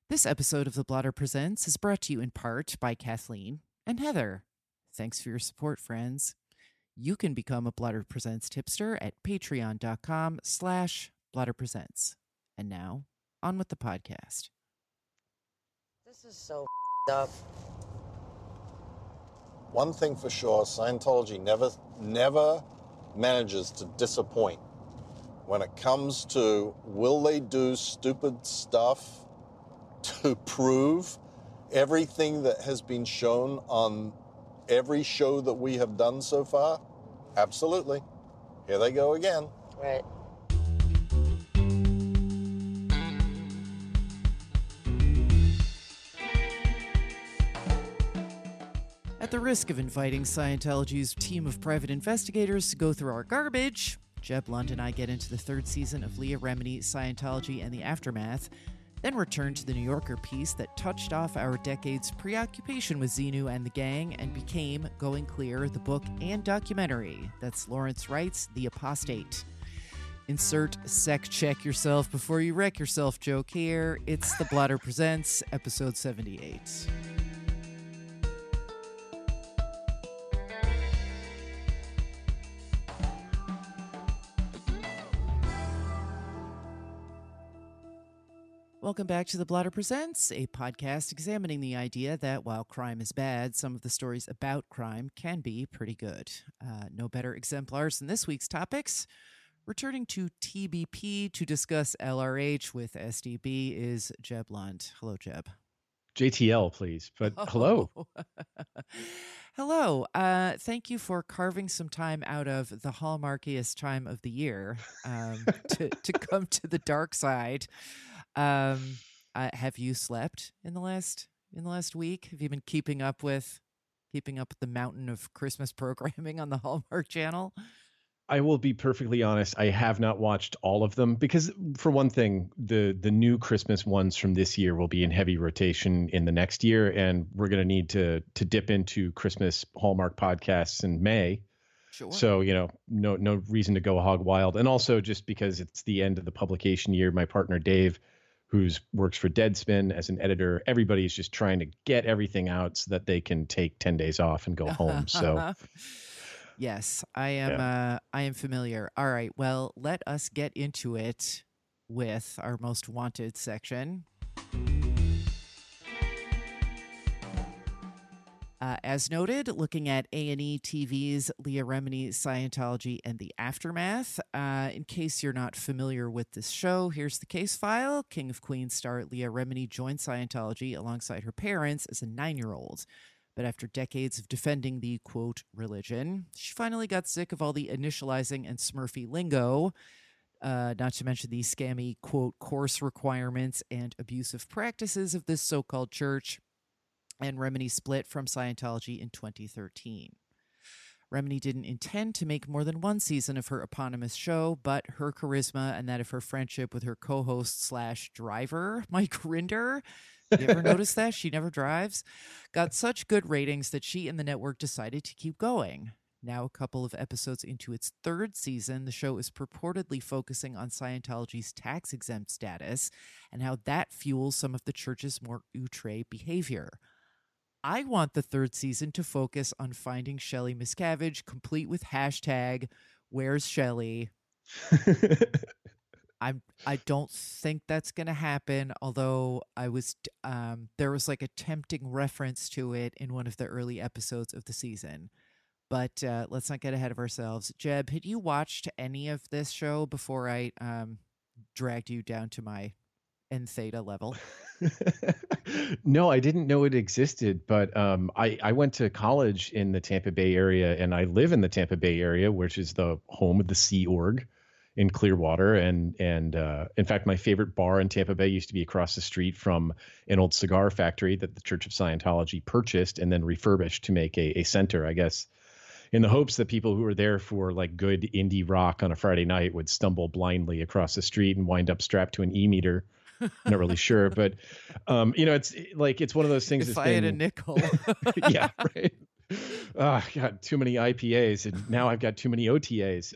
This episode of The Blotter Presents is brought to you in part by Kathleen and Heather. Thanks for your support, friends. You can become a Blotter Presents tipster at patreon.com/blotterpresents. And now, on with the podcast. This is so up. One thing for sure, Scientology never manages to disappoint when it comes to will they do stupid stuff to prove everything that has been shown on every show that we have done so far? Absolutely. Here they go again. Right. At the risk of inviting Scientology's team of private investigators to go through our garbage, Jeb Lund and I get into the third season of Leah Remini, Scientology and the Aftermath, then return to the New Yorker piece that touched off our decade's preoccupation with Xenu and the gang and became Going Clear, the book and documentary. That's Lawrence Wright's The Apostate. Insert sec check yourself before you wreck yourself joke here. It's The Blotter Presents, episode 78. Welcome back to The Blotter Presents, a podcast examining the idea that while crime is bad, some of the stories about crime can be pretty good. No better exemplars than this week's topics. Returning to TBP to discuss LRH with SDB is Jeb Lund. Hello, Jeb. JTL, please. But hello. Hello. Thank you for carving some time out of the hallmarkiest time of the year to come to the dark side. Have you slept in the last week? Have you been keeping up with the mountain of Christmas programming on the Hallmark Channel? I will be perfectly honest. I have not watched all of them because, for one thing, the new Christmas ones from this year will be in heavy rotation in the next year, and we're going to need to dip into Christmas Hallmark podcasts in May. Sure. So, no reason to go hog wild. And also just because it's the end of the publication year, my partner Dave, who works for Deadspin as an editor, everybody's just trying to get everything out so that they can take 10 days off and go home. So yes, I am familiar. All right, well, let us get into it with our most wanted section. As noted, looking at A&E TV's Leah Remini, Scientology, and the Aftermath. In case you're not familiar with this show, here's the case file. King of Queens star Leah Remini joined Scientology alongside her parents as a 9-year-old. But after decades of defending the, quote, religion, she finally got sick of all the initializing and Smurfy lingo, not to mention the scammy, quote, course requirements and abusive practices of this so-called church, and Remini split from Scientology in 2013. Remini didn't intend to make more than one season of her eponymous show, but her charisma and that of her friendship with her co-host / driver, Mike Rinder, you ever notice that? She never drives? Got such good ratings that she and the network decided to keep going. Now, a couple of episodes into its third season, the show is purportedly focusing on Scientology's tax-exempt status and how that fuels some of the church's more outre behavior. I want the third season to focus on finding Shelley Miscavige, complete with hashtag Where's Shelley. I don't think that's going to happen, although there was like a tempting reference to it in one of the early episodes of the season. But let's not get ahead of ourselves. Jeb, had you watched any of this show before I dragged you down to my N theta level? No, I didn't know it existed, but I went to college in the Tampa Bay area, and I live in the Tampa Bay area, which is the home of the Sea Org in Clearwater. And in fact, my favorite bar in Tampa Bay used to be across the street from an old cigar factory that the Church of Scientology purchased and then refurbished to make a center, I guess, in the hopes that people who were there for like good indie rock on a Friday night would stumble blindly across the street and wind up strapped to an e-meter. Not really sure, but it's one of those things. If I had a nickel. Yeah, right. I got too many IPAs and now I've got too many OTAs.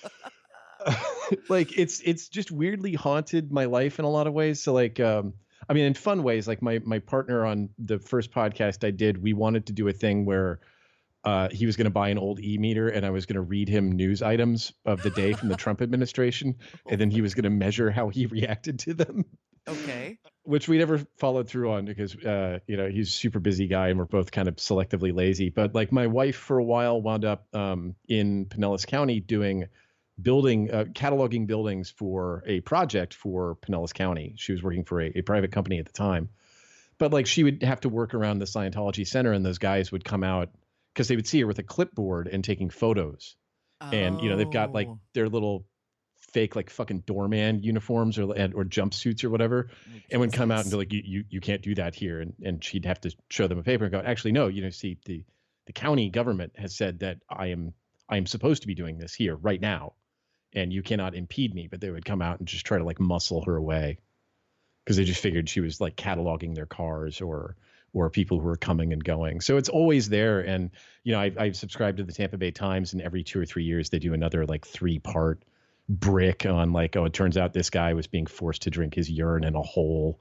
Like it's just weirdly haunted my life in a lot of ways. So like, I mean, in fun ways, like my partner on the first podcast I did, we wanted to do a thing where he was going to buy an old e-meter and I was going to read him news items of the day from the Trump administration. And then he was going to measure how he reacted to them. Okay. Which we never followed through on because, he's a super busy guy and we're both kind of selectively lazy. But like my wife for a while wound up in Pinellas County doing cataloging buildings for a project for Pinellas County. She was working for a private company at the time. But like she would have to work around the Scientology Center and those guys would come out because they would see her with a clipboard and taking photos. And, they've got like their little fake like fucking doorman uniforms or jumpsuits or whatever, and would come out and be like, you can't do that here. And she'd have to show them a paper and go, actually, no, see, the county government has said that I am supposed to be doing this here right now, and you cannot impede me. But they would come out and just try to like muscle her away because they just figured she was like cataloging their cars or people who are coming and going. So it's always there. And, I've subscribed to the Tampa Bay Times, and every 2 or 3 years they do another like 3-part brick on like, it turns out this guy was being forced to drink his urine in a hole,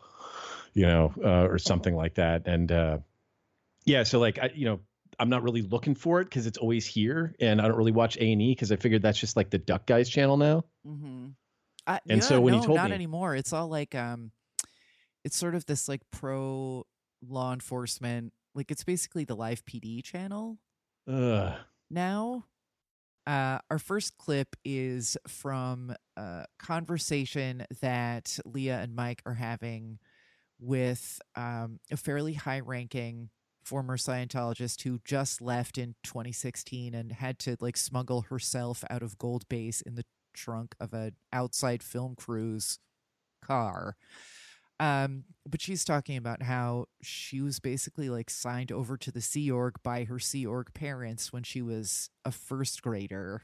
or something like that. And so like, I'm not really looking for it because it's always here, and I don't really watch A&E because I figured that's just like the Duck Guys channel now. And so when you told not me, anymore, it's all like it's sort of this like pro law enforcement, like it's basically the Live PD channel now. Our first clip is from a conversation that Leah and Mike are having with a fairly high-ranking former Scientologist who just left in 2016 and had to like smuggle herself out of Gold Base in the trunk of an outside film crew's car. But she's talking about how she was basically like signed over to the Sea Org by her Sea Org parents when she was a first grader.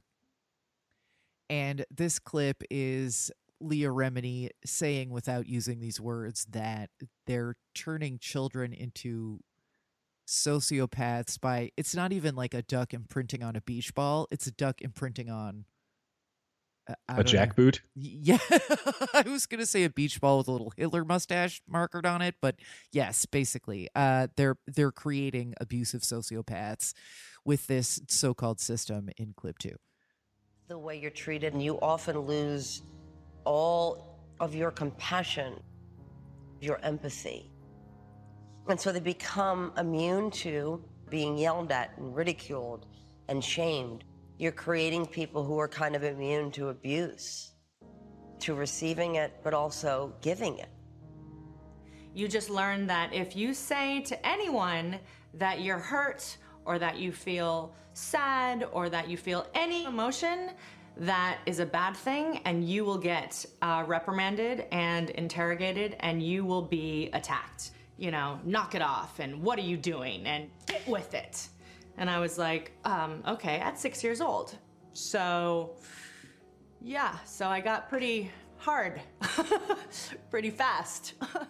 And this clip is Leah Remini saying, without using these words, that they're turning children into sociopaths by, it's not even like a duck imprinting on a beach ball. It's a duck imprinting on a jackboot. Yeah. I was going to say a beach ball with a little Hitler mustache markered on it, but yes, basically, they're creating abusive sociopaths with this so-called system in clip 2. The way you're treated, and you often lose all of your compassion, your empathy. And so they become immune to being yelled at and ridiculed and shamed. You're creating people who are kind of immune to abuse, to receiving it, but also giving it. You just learn that if you say to anyone that you're hurt or that you feel sad or that you feel any emotion, that is a bad thing, and you will get reprimanded and interrogated, and you will be attacked. Knock it off, and what are you doing, and get with it. And I was like, okay, at 6 years old. So, yeah, so I got pretty hard, pretty fast.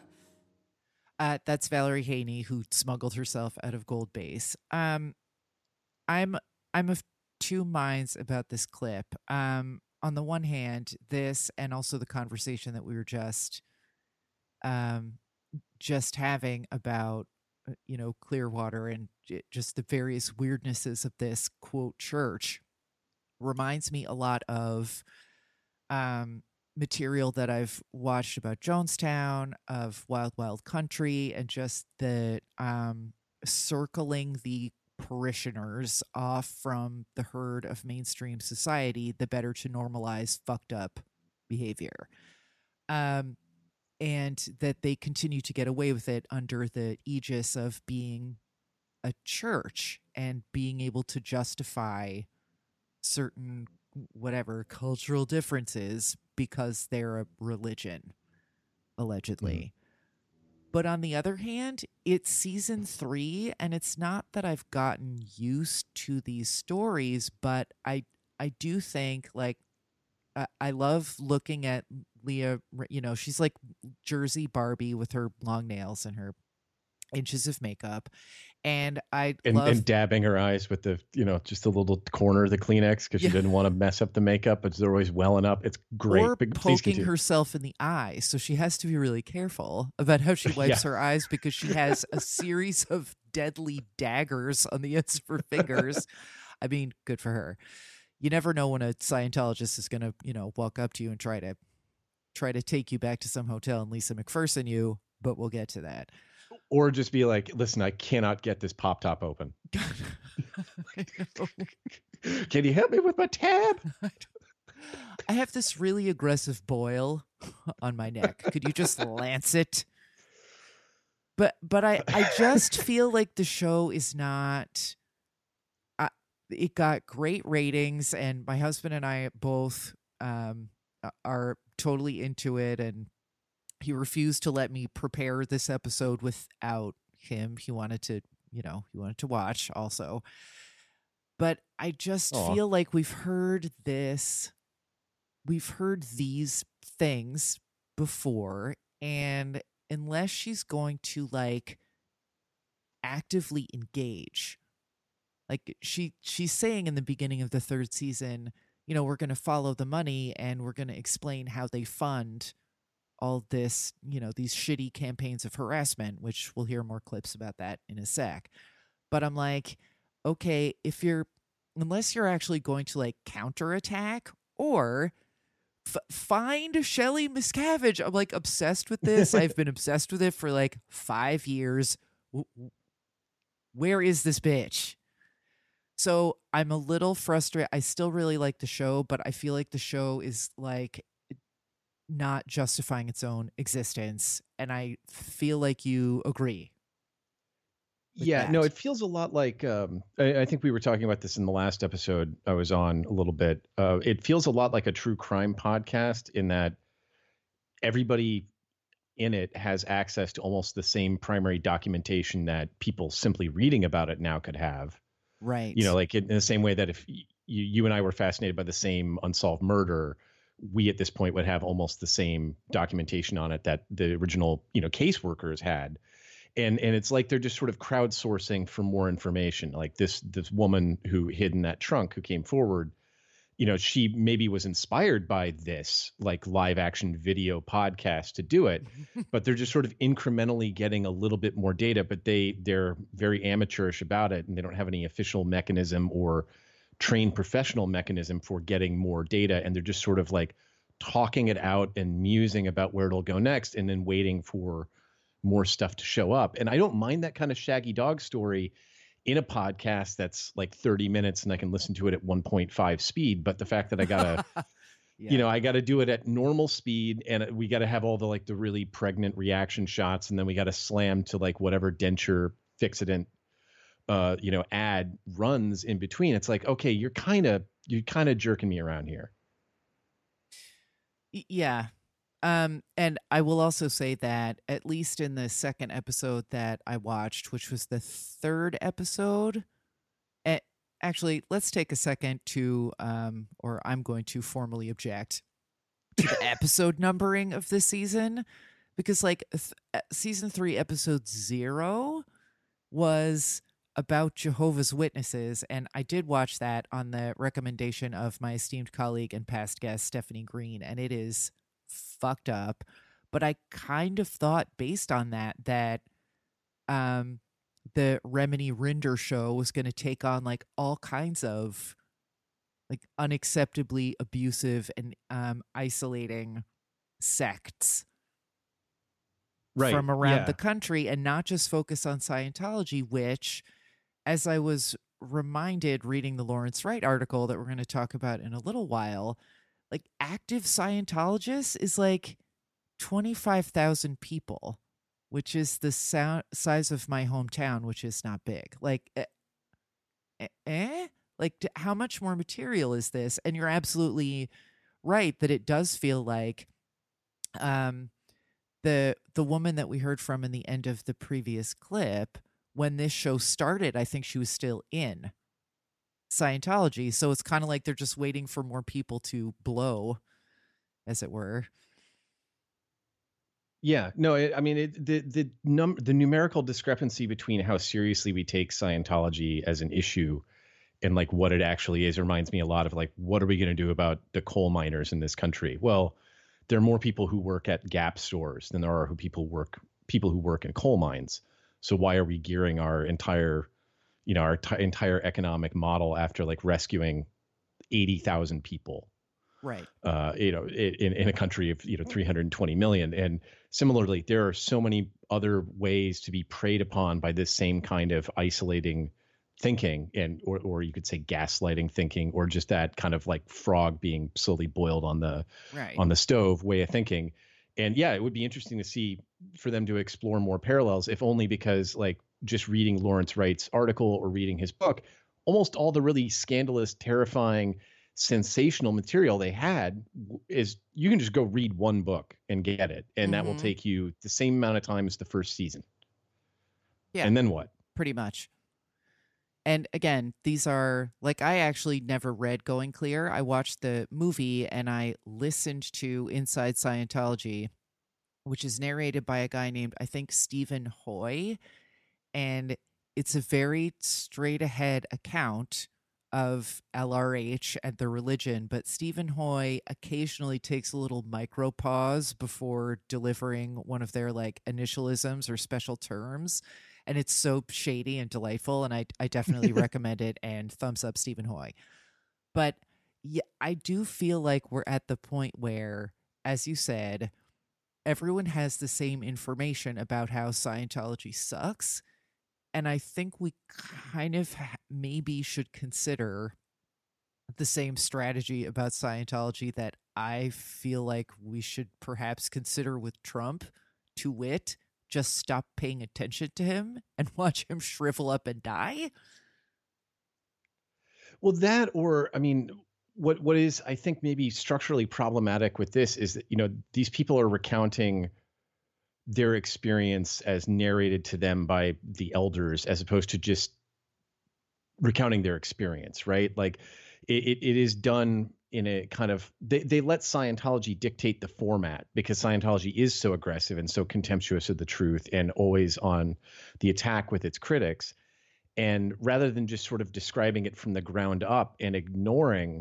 That's Valerie Haney, who smuggled herself out of Gold Base. I'm of two minds about this clip. On the one hand, this and also the conversation that we were just having about Clearwater and just the various weirdnesses of this quote church reminds me a lot of material that I've watched about Jonestown, of Wild Wild Country, and just the circling the parishioners off from the herd of mainstream society, the better to normalize fucked up behavior. And that they continue to get away with it under the aegis of being a church and being able to justify certain whatever cultural differences because they're a religion, allegedly. But on the other hand, it's season 3, and it's not that I've gotten used to these stories, but I do think, like, I love looking at Leah, she's like Jersey Barbie with her long nails and her inches of makeup. And I And, love and dabbing her eyes with the, just a little corner of the Kleenex because she didn't want to mess up the makeup, but they're always welling up. It's great. or But please poking continue. herself in the eye. So she has to be really careful about how she wipes her eyes because she has a series of deadly daggers on the ends of her fingers. I mean, good for her. You never know when a Scientologist is going to, walk up to you and try to take you back to some hotel and Lisa McPherson you, but we'll get to that. Or just be like, listen, I cannot get this pop top open. Can you help me with my tab? I have this really aggressive boil on my neck. Could you just lance it? But I just feel like the show is not. It got great ratings, and my husband and I both are totally into it, and he refused to let me prepare this episode without him. He wanted to, watch also. But I just feel like we've heard these things before, and unless she's going to actively engage, like she's saying in the beginning of the third season, we're going to follow the money and we're going to explain how they fund all this, these shitty campaigns of harassment, which we'll hear more clips about that in a sec. But I'm like, okay, unless you're actually going to counterattack or find Shelley Miscavige. I'm obsessed with this. I've been obsessed with it for 5 years. Where is this bitch? So I'm a little frustrated. I still really like the show, but I feel like the show is not justifying its own existence. And I feel like you agree. Yeah, no, it feels a lot like, I think we were talking about this in the last episode I was on a little bit. It feels a lot like a true crime podcast in that everybody in it has access to almost the same primary documentation that people simply reading about it now could have. Right. In the same way that if you and I were fascinated by the same unsolved murder, we at this point would have almost the same documentation on it that the original, caseworkers had. And it's like they're just sort of crowdsourcing for more information. Like this woman who hid in that trunk who came forward, she maybe was inspired by this live action video podcast to do it, but they're just sort of incrementally getting a little bit more data, but they're very amateurish about it. And they don't have any official mechanism or trained professional mechanism for getting more data. And they're just sort of talking it out and musing about where it'll go next and then waiting for more stuff to show up. And I don't mind that kind of Shaggy Dog story in a podcast that's 30 minutes and I can listen to it at 1.5 speed. But the fact that I gotta, I gotta do it at normal speed and we gotta have all the the really pregnant reaction shots. And then we gotta slam to whatever denture fixidant, ad runs in between. It's okay, you're kind of jerking me around here. Yeah. And I will also say that at least in the second episode that I watched, which was the third episode, actually, let's take a second to, or I'm going to formally object to the episode numbering of this season, because season 3, episode 0 was about Jehovah's Witnesses. And I did watch that on the recommendation of my esteemed colleague and past guest, Stephanie Green. And it is fucked up, but I kind of thought based on that the Remini Rinder show was going to take on all kinds of unacceptably abusive and isolating sects from around the country and not just focus on Scientology, which, as I was reminded reading the Lawrence Wright article that we're going to talk about in a little while, active Scientologists is 25,000 people, which is the size of my hometown, which is not big. How much more material is this? And you're absolutely right that it does feel like the woman that we heard from in the end of the previous clip, when this show started, I think she was still in Scientology. So it's kind of like they're just waiting for more people to blow, as it were. Yeah, no, I mean, the numerical discrepancy between how seriously we take Scientology as an issue and like what it actually is reminds me a lot of like, what are we going to do about the coal miners in this country? Well, there are more people who work at Gap stores than there are people who work in coal mines. So why are we gearing our entire, entire economic model after like rescuing 80,000 people? Right. In a country of 320 million. And similarly, there are so many other ways to be preyed upon by this same kind of isolating thinking, and or you could say gaslighting thinking, or just that kind of like frog being slowly boiled on the stove way of thinking. And yeah, it would be interesting to see for them to explore more parallels, if only because like just reading Lawrence Wright's article or reading his book, almost all the really scandalous, terrifying, sensational material they had is you can just go read one book and get it, and that will take you the same amount of time as the first season. Yeah. And then what? Pretty much. And again, these are like, I actually never read Going Clear. I watched the movie and I listened to Inside Scientology, which is narrated by a guy named, I think, Stephen Hoy. And it's a very straight ahead account of LRH and the religion, but Stephen Hoy occasionally takes a little micro pause before delivering one of their like initialisms or special terms. And it's so shady and delightful. And I definitely recommend it, and thumbs up Stephen Hoy. But yeah, I do feel like we're at the point where, as you said, everyone has the same information about how Scientology sucks. And I think we kind of maybe should consider the same strategy about Scientology that I feel like we should perhaps consider with Trump, to wit, just stop paying attention to him and watch him shrivel up and die. Well, that, or, I mean, what is, I think, maybe structurally problematic with this is that, these people are recounting their experience as narrated to them by the elders, as opposed to just recounting their experience, right? Like it is done in a kind of, they let Scientology dictate the format, because Scientology is so aggressive and so contemptuous of the truth and always on the attack with its critics. And rather than just sort of describing it from the ground up and ignoring,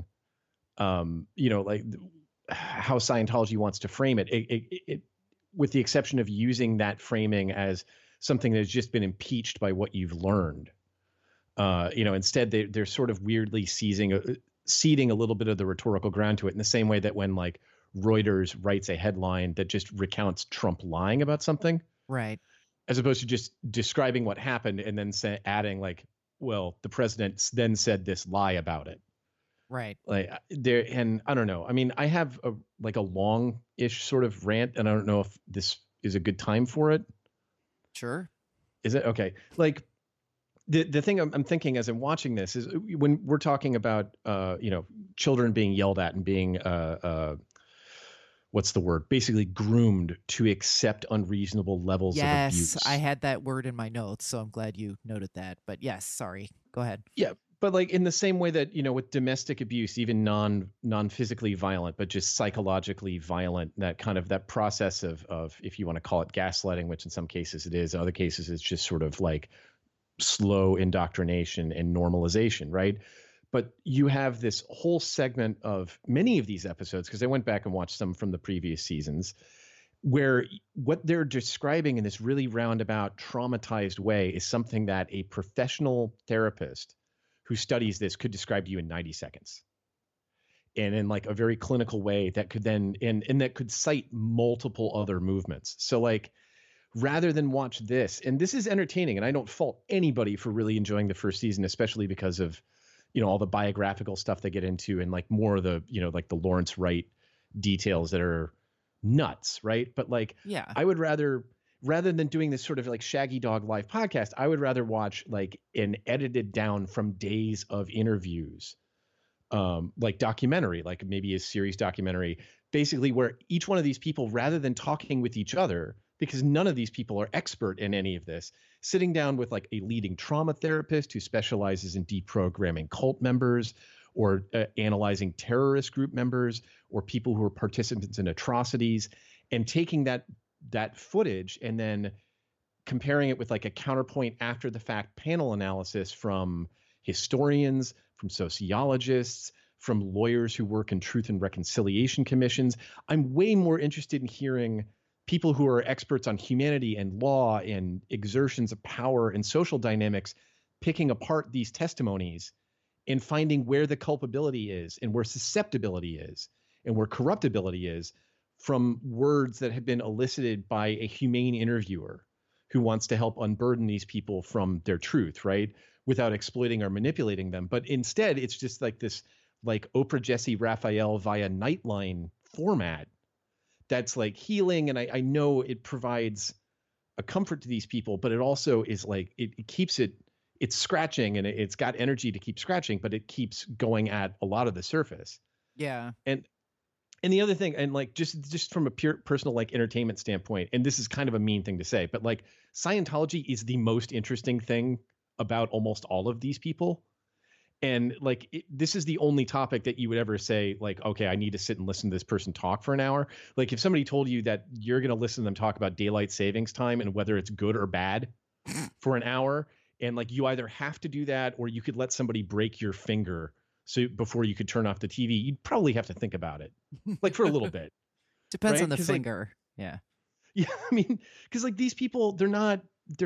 like how Scientology wants to frame it, it with the exception of using that framing as something that has just been impeached by what you've learned. Instead they're sort of weirdly ceding a little bit of the rhetorical ground to it, in the same way that when like Reuters writes a headline that just recounts Trump lying about something. Right. As opposed to just describing what happened and then adding like, well, the president then said this lie about it. Right. Like there, and I don't know. I mean, I have a long-ish sort of rant, and I don't know if this is a good time for it. Sure. Is it okay? Like the thing I'm thinking as I'm watching this is when we're talking about children being yelled at and being what's the word? Basically groomed to accept unreasonable levels of abuse. Yes, I had that word in my notes, so I'm glad you noted that. But yes, sorry. Go ahead. Yeah. But like in the same way that, with domestic abuse, even non-physically violent, but just psychologically violent, that process of, if you want to call it gaslighting, which in some cases it is, in other cases it's just sort of like slow indoctrination and normalization, right? But you have this whole segment of many of these episodes, because I went back and watched some from the previous seasons, where what they're describing in this really roundabout, traumatized way is something that a professional therapist who studies this could describe to you in 90 seconds. And in like a very clinical way that could then, and that could cite multiple other movements. So like, rather than watch this, and this is entertaining, and I don't fault anybody for really enjoying the first season, especially because of, all the biographical stuff they get into and like more of the, like the Lawrence Wright details that are nuts, right? But like, yeah, I would rather than doing this sort of like Shaggy Dog live podcast, I would rather watch like an edited down from days of interviews, like documentary, like maybe a series documentary, basically where each one of these people, rather than talking with each other, because none of these people are expert in any of this, sitting down with like a leading trauma therapist who specializes in deprogramming cult members, or analyzing terrorist group members, or people who are participants in atrocities, and taking that that footage and then comparing it with like a counterpoint after the fact panel analysis from historians, from sociologists, from lawyers who work in truth and reconciliation commissions. I'm way more interested in hearing people who are experts on humanity and law and exertions of power and social dynamics picking apart these testimonies and finding where the culpability is and where susceptibility is and where corruptibility is from words that have been elicited by a humane interviewer who wants to help unburden these people from their truth, right? Without exploiting or manipulating them. But instead, it's just like this like Oprah Jesse Raphael via Nightline format that's like healing. And I know it provides a comfort to these people, but it also is like, it keeps it's scratching and it's got energy to keep scratching, but it keeps going at a lot of the surface. Yeah. And the other thing, and like just from a pure personal like entertainment standpoint, and this is kind of a mean thing to say, but like Scientology is the most interesting thing about almost all of these people. And like this is the only topic that you would ever say like, okay, I need to sit and listen to this person talk for an hour. Like if somebody told you that you're going to listen to them talk about daylight savings time and whether it's good or bad for an hour, and like you either have to do that or you could let somebody break your finger so before you could turn off the TV, you'd probably have to think about it like for a little bit. Depends right? on the 'Cause, finger. Like, yeah. yeah. I mean, because like these people, they're not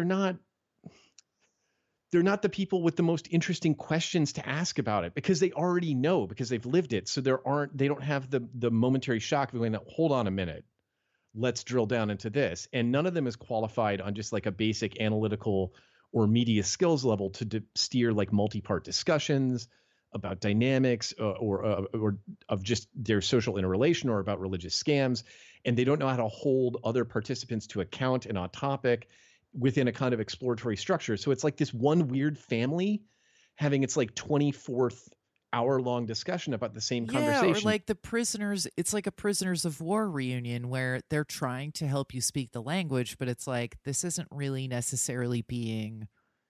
the people with the most interesting questions to ask about it because they already know because they've lived it. So they don't have the momentary shock of going, hold on a minute, let's drill down into this. And none of them is qualified on just like a basic analytical or media skills level to steer like multi-part discussions about dynamics or of just their social interrelation or about religious scams. And they don't know how to hold other participants to account and on topic within a kind of exploratory structure. So it's like this one weird family having its like 24th hour-long discussion about the same conversation. Or like the prisoners, it's like a prisoners of war reunion where they're trying to help you speak the language, but it's like this isn't really necessarily being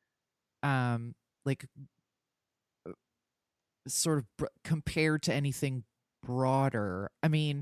like sort of compared to anything broader. I mean,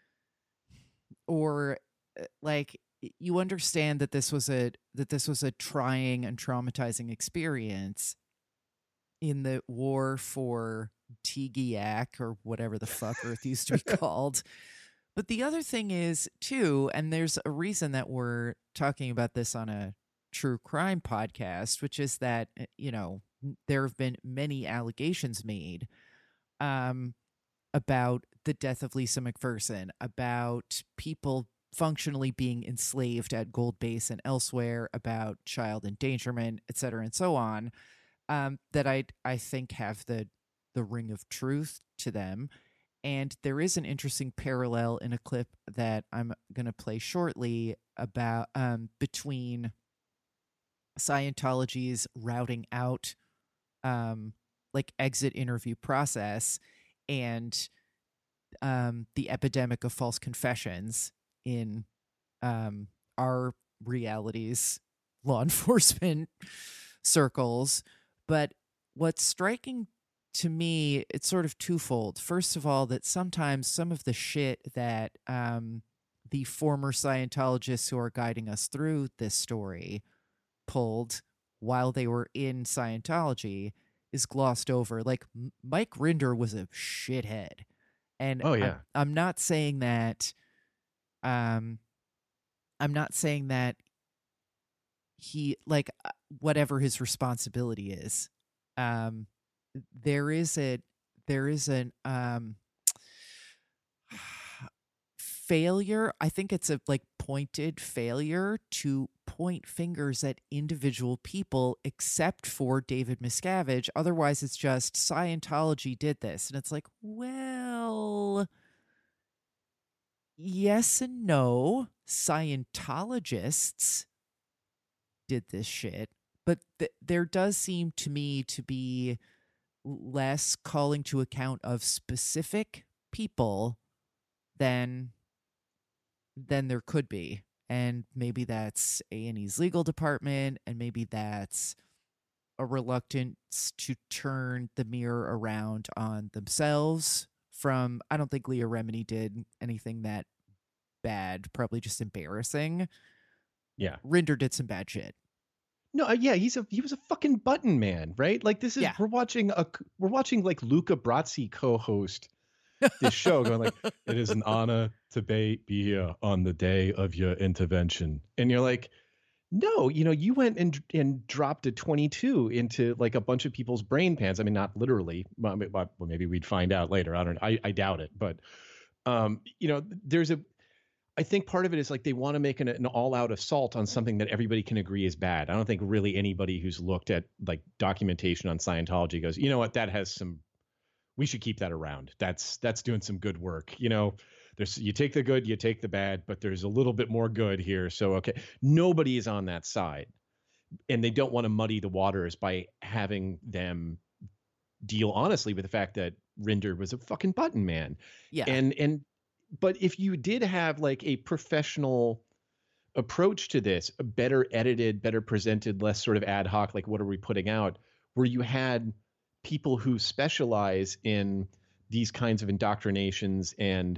or like you understand that this was a trying and traumatizing experience in the war for Tigiak or whatever the fuck Earth used to be called. But the other thing is too, and there's a reason that we're talking about this on a true crime podcast, which is that, you know, there have been many allegations made about the death of Lisa McPherson, about people functionally being enslaved at Gold Base and elsewhere, about child endangerment, et cetera, and so on, that I think have the ring of truth to them. And there is an interesting parallel in a clip that I'm going to play shortly about between Scientology's routing out like exit interview process and the epidemic of false confessions in our realities, law enforcement circles. But what's striking to me, it's sort of twofold. First of all, that sometimes some of the shit that the former Scientologists who are guiding us through this story pulled while they were in Scientology is glossed over. Like Mike Rinder was a shithead. And oh, yeah. I'm not saying that I'm not saying that he, like, whatever his responsibility is, there is an failure. I think it's a like pointed failure to point fingers at individual people, except for David Miscavige. Otherwise, it's just Scientology did this, and it's like, well, yes and no. Scientologists did this shit, but there does seem to me to be less calling to account of specific people than there could be. And maybe that's A&E's legal department, and maybe that's a reluctance to turn the mirror around on themselves from, I don't think Leah Remini did anything that bad, probably just embarrassing. Yeah. Rinder did some bad shit. No, yeah, he was a fucking button man, right? Like this is we're watching like Luca Brasi co-host this show, going like, "It is an honor to be here on the day of your intervention," and you're like, "No, you went and dropped a 22 into like a bunch of people's brain pans. I mean, not literally. Well, maybe we'd find out later. I don't know. I doubt it, but I think part of it is like they want to make an all-out assault on something that everybody can agree is bad. I don't think really anybody who's looked at like documentation on Scientology goes, you know what, that has some, we should keep that around. That's doing some good work. There's, you take the good, you take the bad, but there's a little bit more good here. So, okay, nobody is on that side, and they don't want to muddy the waters by having them deal honestly with the fact that Rinder was a fucking button man. Yeah. But if you did have like a professional approach to this, a better edited, better presented, less sort of ad hoc, like what are we putting out, where you had people who specialize in these kinds of indoctrinations and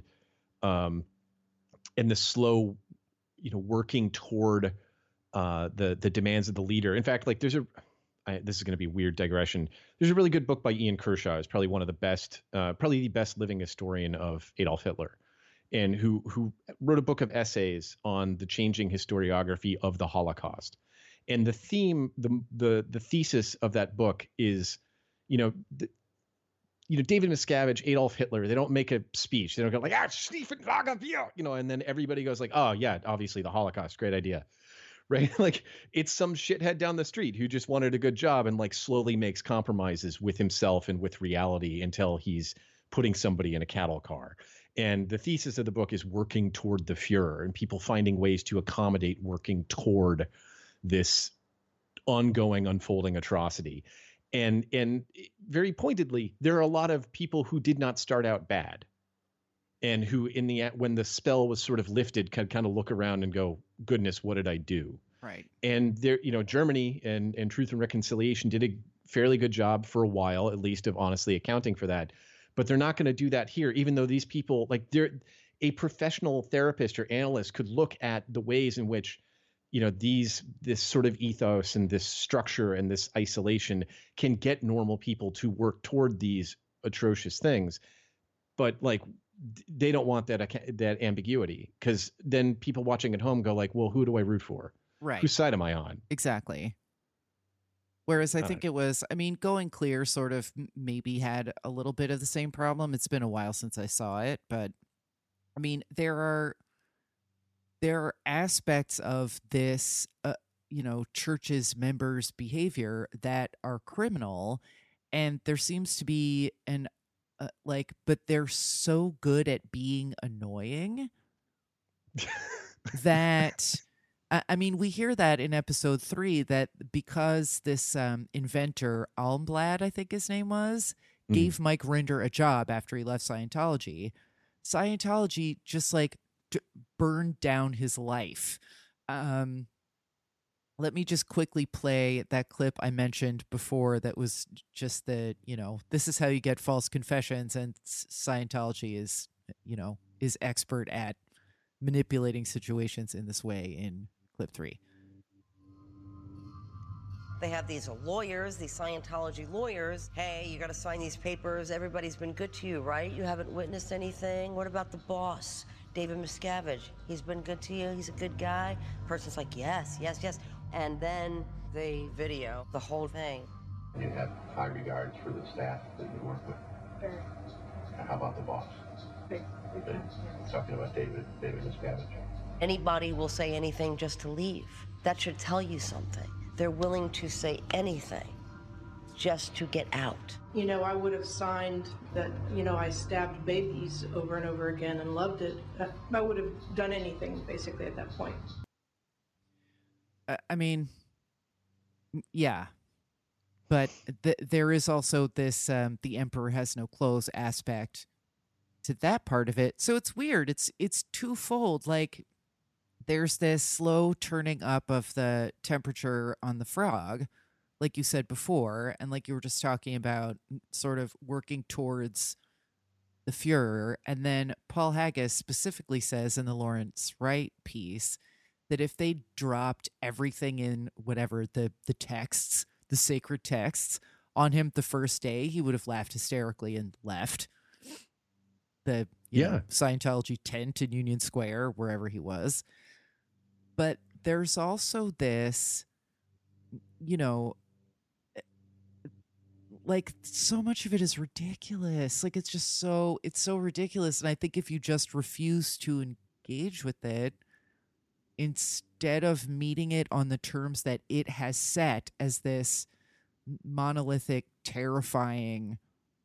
the slow, working toward the demands of the leader. In fact, like this is going to be a weird digression. There's a really good book by Ian Kershaw. It's probably one of the best, probably the best living historian of Adolf Hitler, and who wrote a book of essays on the changing historiography of the Holocaust. And the theme, the thesis of that book is, David Miscavige, Adolf Hitler, they don't make a speech. They don't go like, Stephen Lagerbier, and then everybody goes like, oh yeah, obviously the Holocaust, great idea. Right? Like it's some shithead down the street who just wanted a good job and like slowly makes compromises with himself and with reality until he's putting somebody in a cattle car. And the thesis of the book is working toward the Fuhrer and people finding ways to accommodate working toward this ongoing, unfolding atrocity. And very pointedly, there are a lot of people who did not start out bad, and who in the end, when the spell was sort of lifted, could kind of look around and go, goodness, what did I do? Right. And there, Germany and Truth and Reconciliation did a fairly good job for a while, at least, of honestly accounting for that. But they're not going to do that here, even though these people, like a professional therapist or analyst could look at the ways in which, this sort of ethos and this structure and this isolation can get normal people to work toward these atrocious things. But like, they don't want that ambiguity, because then people watching at home go like, well, who do I root for? Right. Whose side am I on? Exactly. Whereas I think it was, Going Clear sort of maybe had a little bit of the same problem. It's been a while since I saw it, but there are aspects of this, church's members' behavior that are criminal, and there seems to be but they're so good at being annoying that. We hear that in episode 3, that because this inventor, Almblad, I think his name was, gave Mike Rinder a job after he left Scientology, Scientology just like burned down his life. Let me just quickly play that clip I mentioned before that was just the, this is how you get false confessions, and Scientology is expert at manipulating situations in this way in clip 3. They have these lawyers, these Scientology lawyers. Hey, you got to sign these papers. Everybody's been good to you, right? You haven't witnessed anything. What about the boss, David Miscavige? He's been good to you. He's a good guy. Person's like, yes, yes, yes. And then they video the whole thing. You have high regards for the staff that you work with. Very. How about the boss? Big. Talking about David Miscavige. Anybody will say anything just to leave. That should tell you something. They're willing to say anything just to get out. I would have signed that, I stabbed babies over and over again and loved it. I would have done anything, basically, at that point. Yeah. But there is also this the emperor has no clothes aspect to that part of it. So it's weird. It's twofold. Like, there's this slow turning up of the temperature on the frog, like you said before, and like you were just talking about, sort of working towards the Fuhrer. And then Paul Haggis specifically says in the Lawrence Wright piece that if they dropped everything in whatever the texts, the sacred texts, on him the first day, he would have laughed hysterically and left the Scientology tent in Union Square, wherever he was. But there's also this, like, so much of it is ridiculous. Like, it's so ridiculous. And I think if you just refuse to engage with it, instead of meeting it on the terms that it has set as this monolithic, terrifying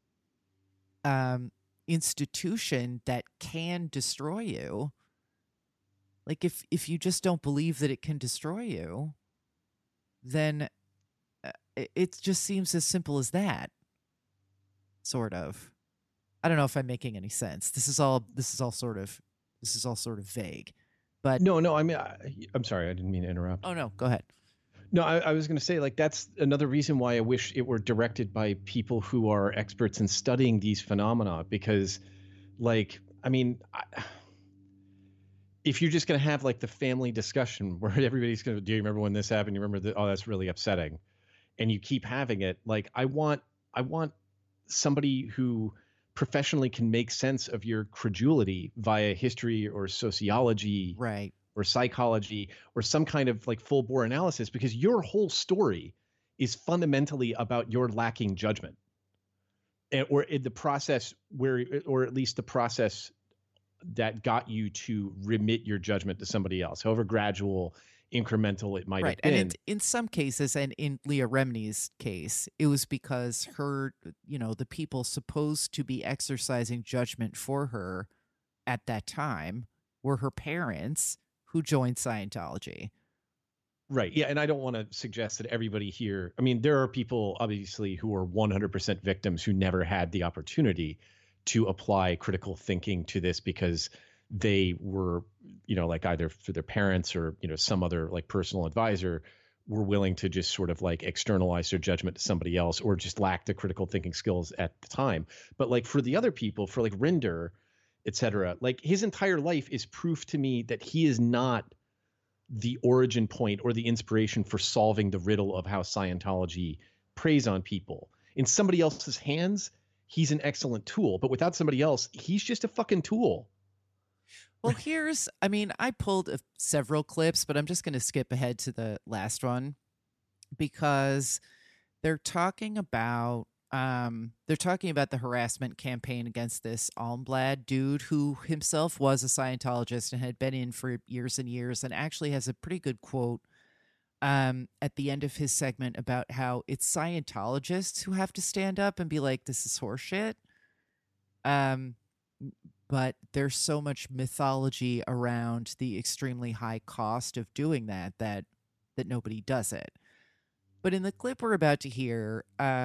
institution that can destroy you, like, if you just don't believe that it can destroy you, then it just seems as simple as that, sort of. I don't know if I'm making any sense. This is all sort of vague. But no, I mean, I'm sorry, I didn't mean to interrupt. Oh no, go ahead. No, I was going to say, like, that's another reason why I wish it were directed by people who are experts in studying these phenomena, because, like, I mean, if you're just going to have like the family discussion where everybody's going to, do you remember when this happened? You remember that? Oh, that's really upsetting. And you keep having it. Like, I want somebody who professionally can make sense of your credulity via history or sociology, right, or psychology, or some kind of like full bore analysis, because your whole story is fundamentally about your lacking judgment, or in the process where, or at least the process that got you to remit your judgment to somebody else, however gradual, incremental it might have been. And in some cases, and in Leah Remini's case, it was because her, the people supposed to be exercising judgment for her at that time were her parents, who joined Scientology. Right. Yeah. And I don't want to suggest that everybody here, I mean, there are people obviously who are 100% victims who never had the opportunity to apply critical thinking to this because they were, like either for their parents or, some other like personal advisor were willing to just sort of like externalize their judgment to somebody else, or just lacked the critical thinking skills at the time. But like for the other people, for like Rinder, etc., like his entire life is proof to me that he is not the origin point or the inspiration for solving the riddle of how Scientology preys on people. In somebody else's hands, he's an excellent tool, but without somebody else, he's just a fucking tool. Well, I pulled several clips, but I'm just going to skip ahead to the last one because they're talking about the harassment campaign against this Almblad dude who himself was a Scientologist and had been in for years and years, and actually has a pretty good quote at the end of his segment about how it's Scientologists who have to stand up and be like, this is horseshit. But there's so much mythology around the extremely high cost of doing that nobody does it. But in the clip we're about to hear,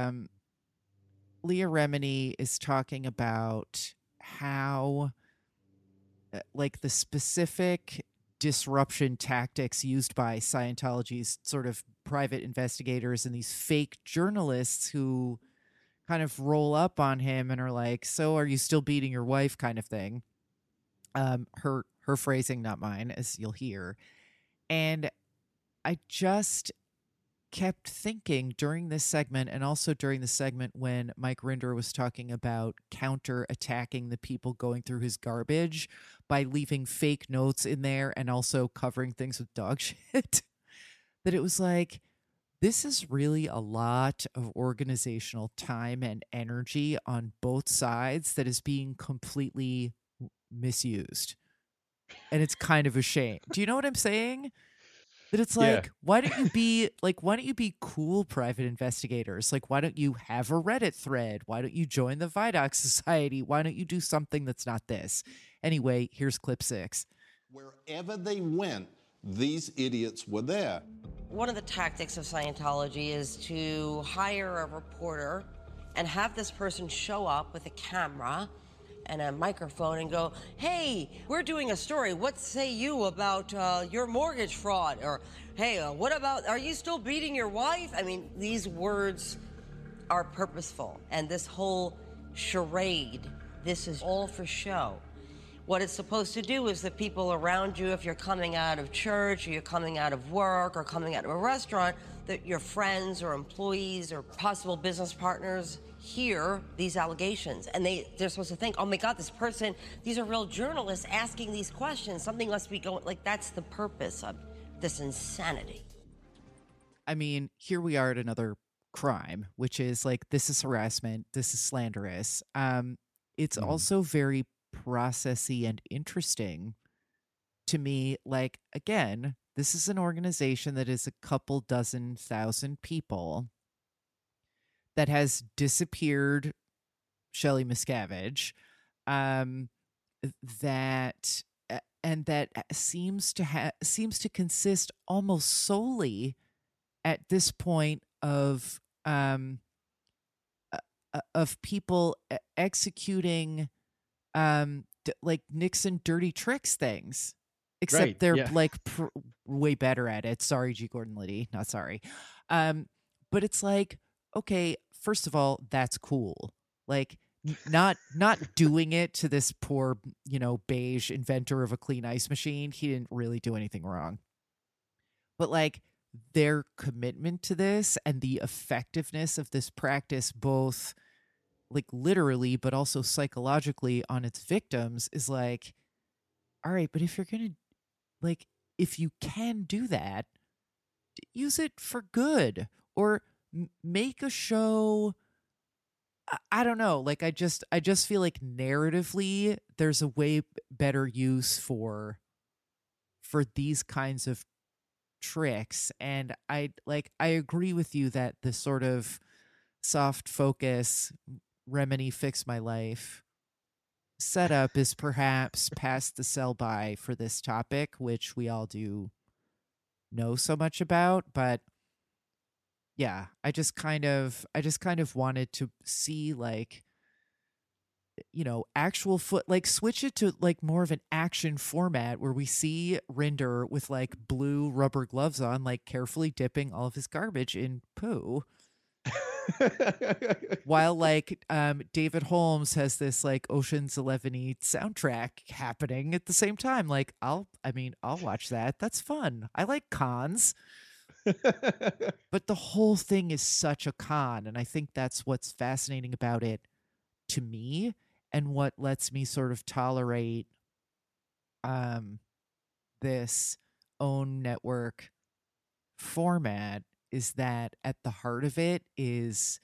Leah Remini is talking about how, like, the specific disruption tactics used by Scientology's sort of private investigators and these fake journalists who kind of roll up on him and are like, so are you still beating your wife, kind of thing. Her phrasing, not mine, as you'll hear. And I just kept thinking during this segment, and also during the segment when Mike Rinder was talking about counter-attacking the people going through his garbage by leaving fake notes in there and also covering things with dog shit, that it was like, this is really a lot of organizational time and energy on both sides that is being completely misused. And it's kind of a shame. Do you know what I'm saying? That it's like, why don't you be cool private investigators? Like, why don't you have a Reddit thread? Why don't you join the Vidoc Society? Why don't you do something that's not this? Anyway, here's clip 6. Wherever they went, these idiots were there. One of the tactics of Scientology is to hire a reporter and have this person show up with a camera and a microphone and go, hey, we're doing a story. What say you about your mortgage fraud? Or, hey, what about, are you still beating your wife? I mean, these words are purposeful. And this whole charade this is all for show. What it's supposed to do is the people around you, if you're coming out of church or you're coming out of work or coming out of a restaurant, that your friends or employees or possible business partners hear these allegations. And they're supposed to think, oh my God, this person, these are real journalists asking these questions. Something must be going, like, that's the purpose of this insanity. I mean, here we are at another crime, which is like, this is harassment, this is slanderous. It's also very processy and interesting to me. Like, again, this is an organization that is a couple dozen thousand people that has disappeared Shelley Miscavige, that seems to consist almost solely at this point of people executing like Nixon dirty tricks things, except they're like way better at it. Sorry, G. Gordon Liddy, not sorry. But it's like, okay, first of all, that's cool. Like, not doing it to this poor, beige inventor of a clean ice machine. He didn't really do anything wrong. But like, their commitment to this and the effectiveness of this practice, both like literally, but also psychologically on its victims, is like, all right, but if you're going to, like, if you can do that, use it for good, or make a show. I don't know. Like, I just feel like narratively there's a way better use for these kinds of tricks. And I agree with you that the sort of soft focus Remini fix my life setup is perhaps past the sell by for this topic, which we all do know so much about. But yeah, I just kind of wanted to see, like, actual switch it to like more of an action format where we see Rinder with like blue rubber gloves on, like carefully dipping all of his garbage in poo. While like David Holmes has this like Ocean's 11-y soundtrack happening at the same time. Like, I'll watch that. That's fun. I like cons. But the whole thing is such a con, and I think that's what's fascinating about it to me, and what lets me sort of tolerate this own network format, is that at the heart of it is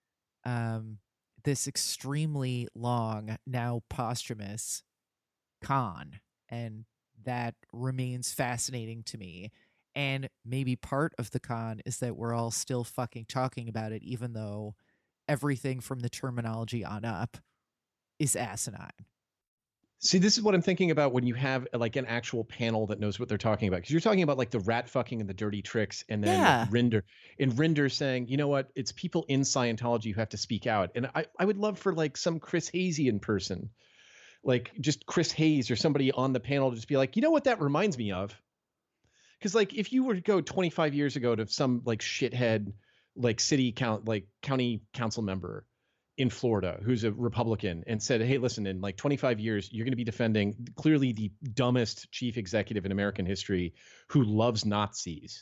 this extremely long, now posthumous con, and that remains fascinating to me. And maybe part of the con is that we're all still fucking talking about it, even though everything from the terminology on up is asinine. See, this is what I'm thinking about when you have like an actual panel that knows what they're talking about. Because you're talking about like the rat fucking and the dirty tricks, and then Rinder saying, you know what, it's people in Scientology who have to speak out. And I would love for like some Chris Hayesian person, like just Chris Hayes or somebody on the panel to just be like, you know what that reminds me of? Because like if you were to go 25 years ago to some like shithead like county council member in Florida who's a Republican and said, hey, listen, in like 25 years, you're going to be defending clearly the dumbest chief executive in American history who loves Nazis.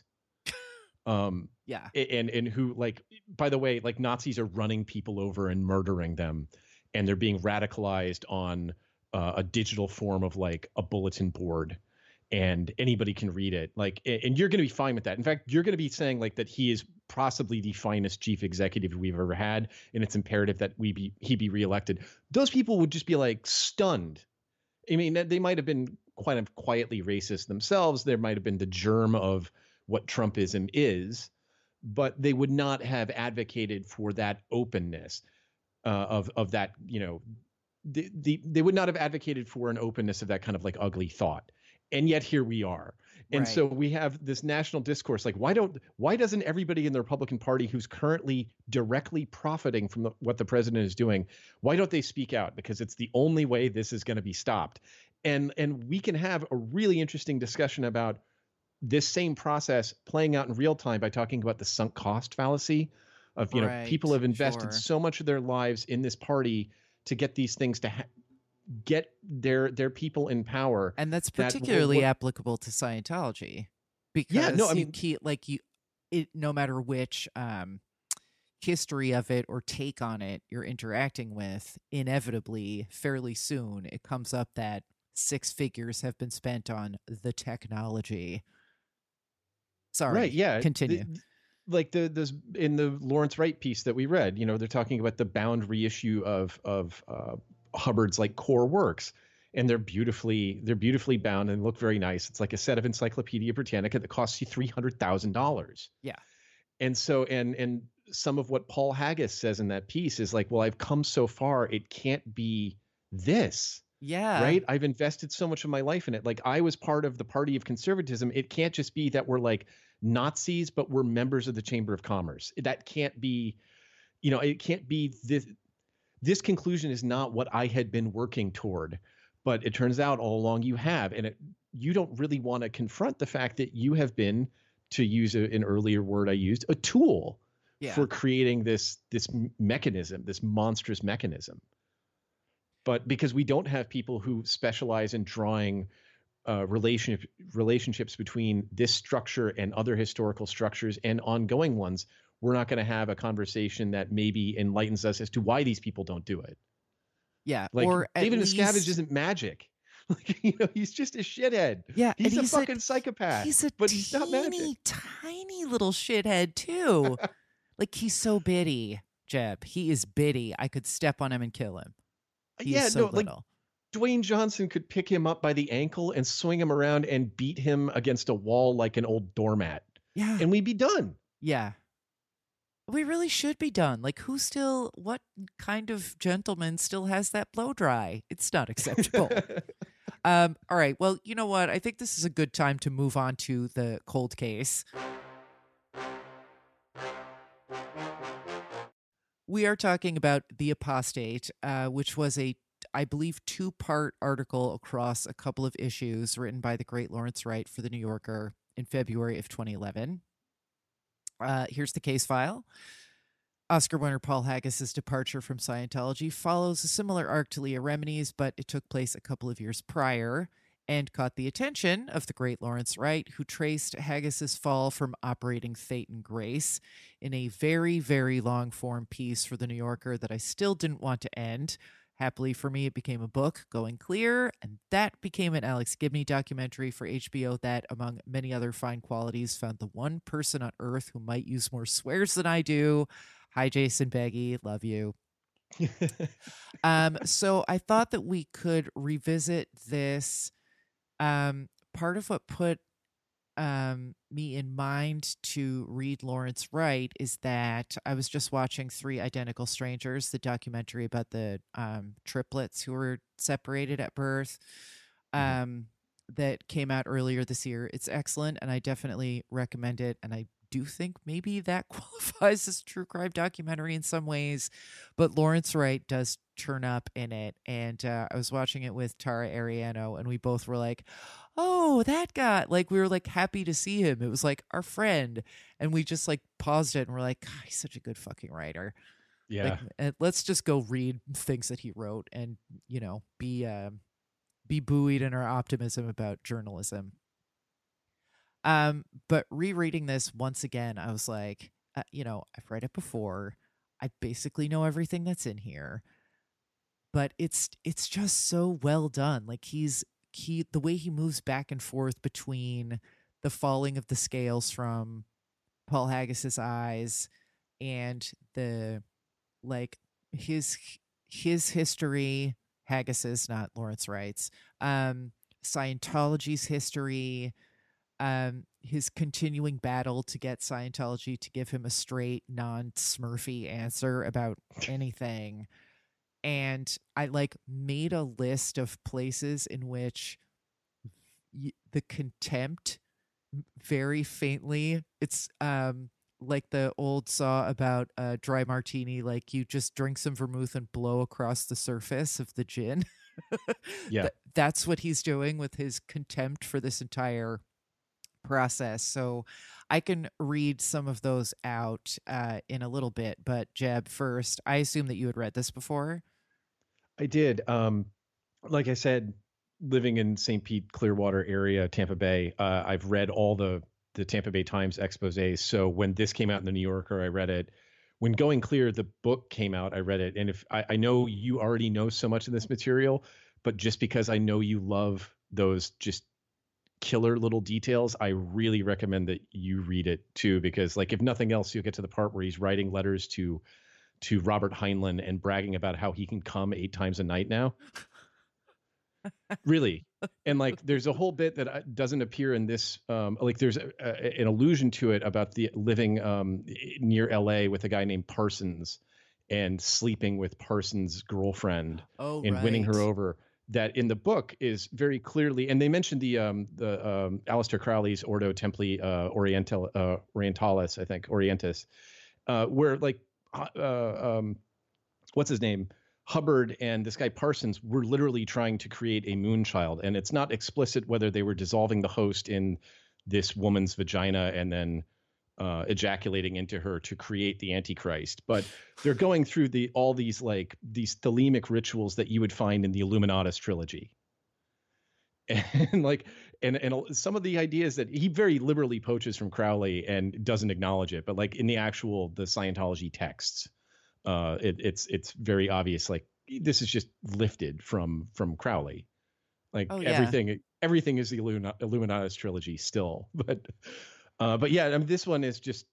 Yeah. And who, like, by the way, like Nazis are running people over and murdering them, and they're being radicalized on a digital form of like a bulletin board, and anybody can read it. Like, and you're going to be fine with that. In fact, you're going to be saying like that he is possibly the finest chief executive we've ever had, and it's imperative that he be reelected. Those people would just be like stunned. I mean, they might have been quite quietly racist themselves. There might have been the germ of what Trumpism is, but they would not have advocated for that openness of that. They would not have advocated for an openness of that kind of like ugly thought. And yet here we are. And so we have this national discourse. Like, why doesn't everybody in the Republican Party who's currently directly profiting from what the president is doing, why don't they speak out? Because it's the only way this is going to be stopped. And we can have a really interesting discussion about this same process playing out in real time by talking about the sunk cost fallacy of, people have invested so much of their lives in this party to get these things to get their people in power. And that's that particularly applicable to Scientology, because Yeah, no, I you mean- keep no matter which history of it or take on it you're interacting with, inevitably, fairly soon, it comes up that 6 figures have been spent on the technology. Sorry. Right. Yeah. Continue. Like those in the Lawrence Wright piece that we read, they're talking about the bound reissue of Hubbard's like core works, and they're beautifully bound and look very nice. It's like a set of Encyclopedia Britannica that costs you $300,000. Yeah. And so, and some of what Paul Haggis says in that piece is like, well, I've come so far, it can't be this. Yeah. Right. I've invested so much of my life in it. Like, I was part of the party of conservatism. It can't just be that we're like Nazis, but we're members of the Chamber of Commerce. That can't be, it can't be this. This conclusion is not what I had been working toward, but it turns out all along you have, and you don't really want to confront the fact that you have been, to use an earlier word I used, a tool for creating this mechanism, this monstrous mechanism. But because we don't have people who specialize in drawing relationships between this structure and other historical structures and ongoing ones, we're not going to have a conversation that maybe enlightens us as to why these people don't do it. Yeah. Like, or David least... Miscavige isn't magic. Like, he's just a shithead. Yeah. He's a fucking psychopath. He's he's not magic. Tiny little shithead too. Like, he's so bitty, Jeb. He is bitty. I could step on him and kill him. Like Dwayne Johnson could pick him up by the ankle and swing him around and beat him against a wall like an old doormat. Yeah. And we'd be done. Yeah. We really should be done. Like, what kind of gentleman still has that blow dry? It's not acceptable. All right. Well, you know what? I think this is a good time to move on to the cold case. We are talking about The Apostate, which was I believe, 2-part article across a couple of issues written by the great Lawrence Wright for The New Yorker in February of 2011. Here's the case file. Oscar winner Paul Haggis' departure from Scientology follows a similar arc to Leah Remini's, but it took place a couple of years prior and caught the attention of the great Lawrence Wright, who traced Haggis' fall from operating Fate and Grace in a very, very long-form piece for The New Yorker that I still didn't want to end. Happily for me, it became a book, Going Clear, and that became an Alex Gibney documentary for HBO that, among many other fine qualities, found the one person on earth who might use more swears than I do. Hi, Jason Beggy. Love you. So I thought that we could revisit this. Part of what put me in mind to read Lawrence Wright is that I was just watching 3 Identical Strangers, the documentary about the triplets who were separated at birth, that came out earlier this year. It's excellent, and I definitely recommend it. And I do think maybe that qualifies as a true crime documentary in some ways, but Lawrence Wright does turn up in it. And I was watching it with Tara Ariano, and we both were like, oh, that guy. Like, we were like happy to see him. It was like our friend. And we just like paused it and we're like, God, he's such a good fucking writer. Yeah. Like, let's just go read things that he wrote and, be buoyed in our optimism about journalism. But rereading this once again, I was like, I've read it before. I basically know everything that's in here, but it's just so well done. Like, the way he moves back and forth between the falling of the scales from Paul Haggis's eyes and the, like, his history, Haggis's, not Lawrence Wright's, Scientology's history, his continuing battle to get Scientology to give him a straight, non-smurfy answer about anything. And I made a list of places in which the contempt, very faintly, it's like the old saw about dry martini, like you just drink some vermouth and blow across the surface of the gin. Yeah. That's what he's doing with his contempt for this entire process. So I can read some of those out in a little bit, but Jeb, first, I assume that you had read this before. I did. Like I said, living in St. Pete, Clearwater area, Tampa Bay, I've read all the Tampa Bay Times exposés. So when this came out in the New Yorker, I read it. When Going Clear, the book came out, I read it. And if I know you already know so much of this material, but just because I know you love those just killer little details, I really recommend that you read it too, because like if nothing else, you'll get to the part where he's writing letters to Robert Heinlein and bragging about how he can come 8 times a night now. Really. And like there's a whole bit that doesn't appear in this, like there's an allusion to it about the living near LA with a guy named Parsons and sleeping with Parsons' girlfriend and winning her over. That in the book is very clearly, and they mentioned the Aleister Crowley's Ordo Templi Orientalis, I think, Orientis, where like what's his name? Hubbard and this guy Parsons were literally trying to create a moon child, and it's not explicit whether they were dissolving the host in this woman's vagina and then ejaculating into her to create the Antichrist, but they're going through all these thelemic rituals that you would find in the Illuminatus trilogy, and like and some of the ideas that he very liberally poaches from Crowley and doesn't acknowledge it, but like in the Scientology texts. It's very obvious. Like this is just lifted from Crowley. Like everything is the Illuminatus trilogy still. But yeah, I mean, this one is just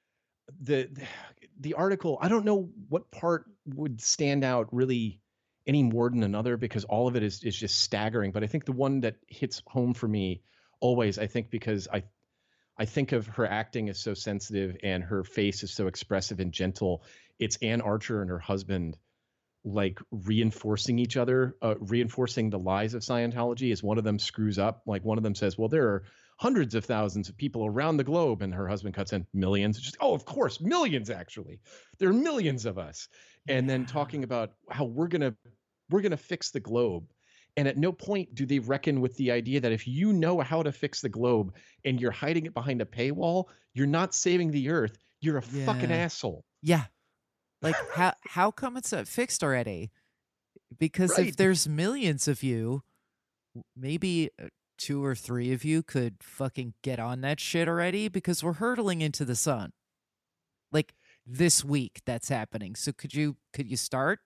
the article. I don't know what part would stand out really any more than another because all of it is just staggering. But I think the one that hits home for me always, I think because I think of her acting as so sensitive and her face is so expressive and gentle. It's Anne Archer and her husband like reinforcing each other, reinforcing the lies of Scientology as one of them screws up. Like one of them says, well, there are hundreds of thousands of people around the globe. And her husband cuts in millions. Just, oh, of course, millions, actually. There are millions of us. And then talking about how we're going to fix the globe. And at no point do they reckon with the idea that if you know how to fix the globe and you're hiding it behind a paywall, you're not saving the earth. You're a fucking asshole. Yeah. Like how come it's not fixed already? Because if there's millions of you, maybe 2 or 3 of you could fucking get on that shit already because we're hurtling into the sun. Like this week that's happening. So could you start?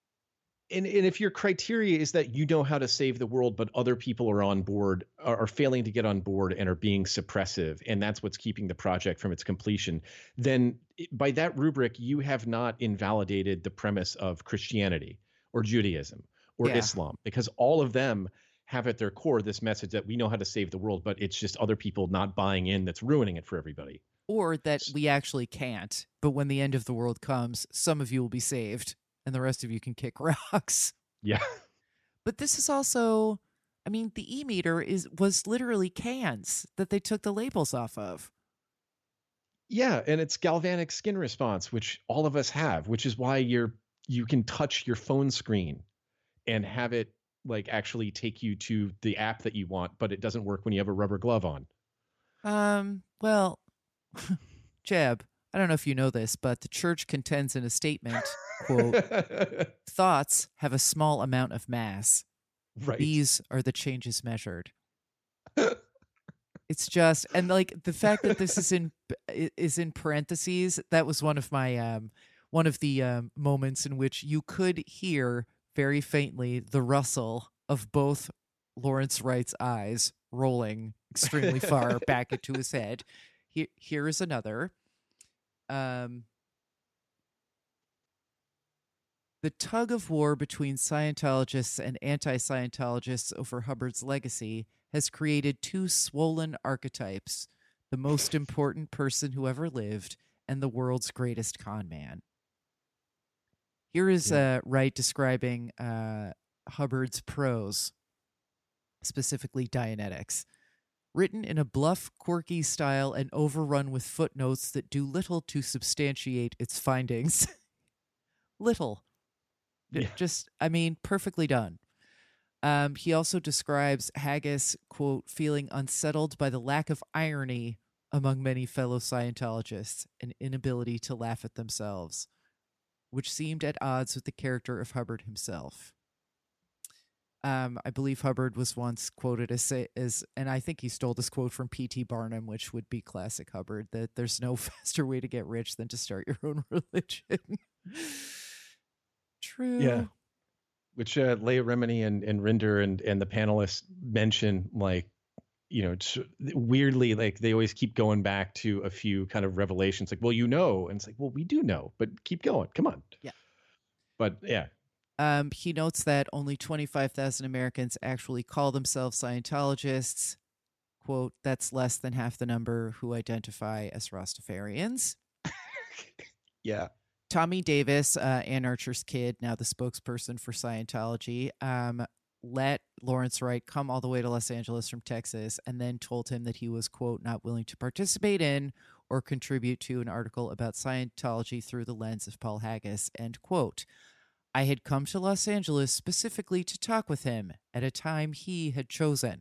And if your criteria is that you know how to save the world, but other people are on board, are failing to get on board and are being suppressive, and that's what's keeping the project from its completion, then by that rubric, you have not invalidated the premise of Christianity or Judaism or Islam, because all of them have at their core this message that we know how to save the world, but it's just other people not buying in that's ruining it for everybody. Or that we actually can't, but when the end of the world comes, some of you will be saved. And the rest of you can kick rocks. Yeah. But this is also, I mean, the e-meter was literally cans that they took the labels off of. Yeah, and it's galvanic skin response, which all of us have, which is why you can touch your phone screen and have it like actually take you to the app that you want, but it doesn't work when you have a rubber glove on. Well, Jeb, I don't know if you know this, but the church contends in a statement, quote, thoughts have a small amount of mass. Right. These are the changes measured. It's just, and like the fact that this is in parentheses, that was one of my, one of the moments in which you could hear very faintly the rustle of both Lawrence Wright's eyes rolling extremely far back into his head. Here is another. The tug of war between Scientologists and anti-Scientologists over Hubbard's legacy has created 2 swollen archetypes, the most important person who ever lived and the world's greatest con man. Here is Wright describing Hubbard's prose, specifically Dianetics. Written in a bluff, quirky style and overrun with footnotes that do little to substantiate its findings. Little. Yeah. Just, I mean, perfectly done. He also describes Haggis, quote, feeling unsettled by the lack of irony among many fellow Scientologists and inability to laugh at themselves, which seemed at odds with the character of Hubbard himself. I believe Hubbard was once quoted as, and I think he stole this quote from P.T. Barnum, which would be classic Hubbard, that there's no faster way to get rich than to start your own religion. True. Yeah. Which Leah Remini and Rinder and the panelists mention, like, weirdly, like they always keep going back to a few kind of revelations, like, well, and it's like, well, we do know, but keep going. Come on. Yeah. But yeah. He notes that only 25,000 Americans actually call themselves Scientologists. Quote, that's less than half the number who identify as Rastafarians. Yeah. Tommy Davis, Ann Archer's kid, now the spokesperson for Scientology, let Lawrence Wright come all the way to Los Angeles from Texas and then told him that he was, quote, not willing to participate in or contribute to an article about Scientology through the lens of Paul Haggis, end quote. I had come to Los Angeles specifically to talk with him at a time he had chosen.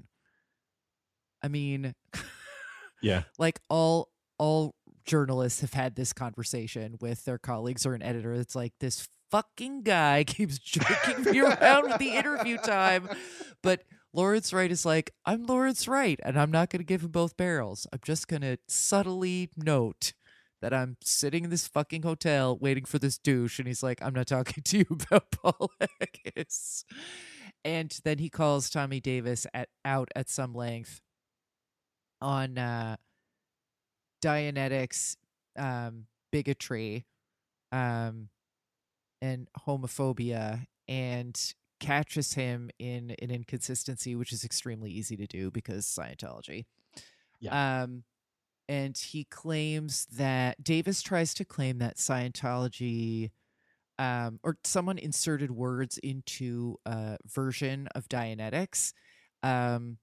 I mean, yeah, like all journalists have had this conversation with their colleagues or an editor. It's like, this fucking guy keeps jerking me around with the interview time. But Lawrence Wright is like, I'm Lawrence Wright, and I'm not going to give him both barrels. I'm just going to subtly note that I'm sitting in this fucking hotel waiting for this douche. And he's like, I'm not talking to you about Paul Haggis. And then he calls Tommy Davis out at some length on Dianetics, bigotry, and homophobia, and catches him in an inconsistency, which is extremely easy to do because Scientology. Yeah. And he claims that Davis tries to claim that Scientology, or someone inserted words into a version of Dianetics, and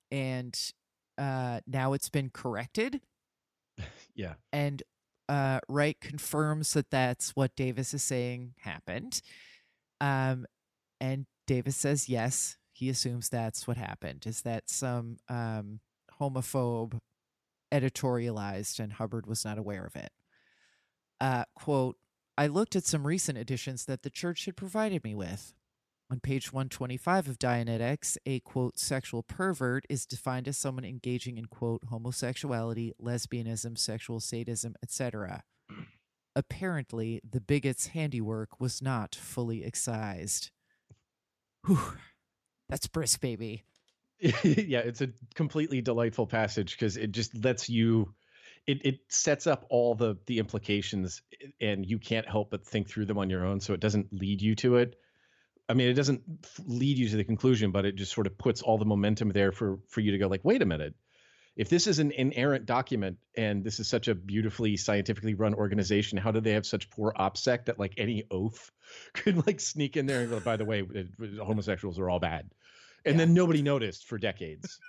now it's been corrected. Yeah. And Wright confirms that that's what Davis is saying happened. And Davis says yes, he assumes that's what happened, is that some homophobe editorialized and Hubbard was not aware of it. Quote, I looked at some recent editions that the church had provided me with. On page 125 of Dianetics, a, quote, sexual pervert is defined as someone engaging in, quote, homosexuality, lesbianism, sexual sadism, etc. Apparently, the bigot's handiwork was not fully excised. Whew. That's brisk, baby. Yeah, it's a completely delightful passage because it just lets you, it sets up all the implications, and you can't help but think through them on your own, so it doesn't lead you to it. I mean, it doesn't lead you to the conclusion, but it just sort of puts all the momentum there for you to go like, wait a minute. If this is an inerrant document and this is such a beautifully scientifically run organization, how do they have such poor OPSEC that like any oaf could like sneak in there and go, by the way, homosexuals are all bad. And then nobody noticed for decades.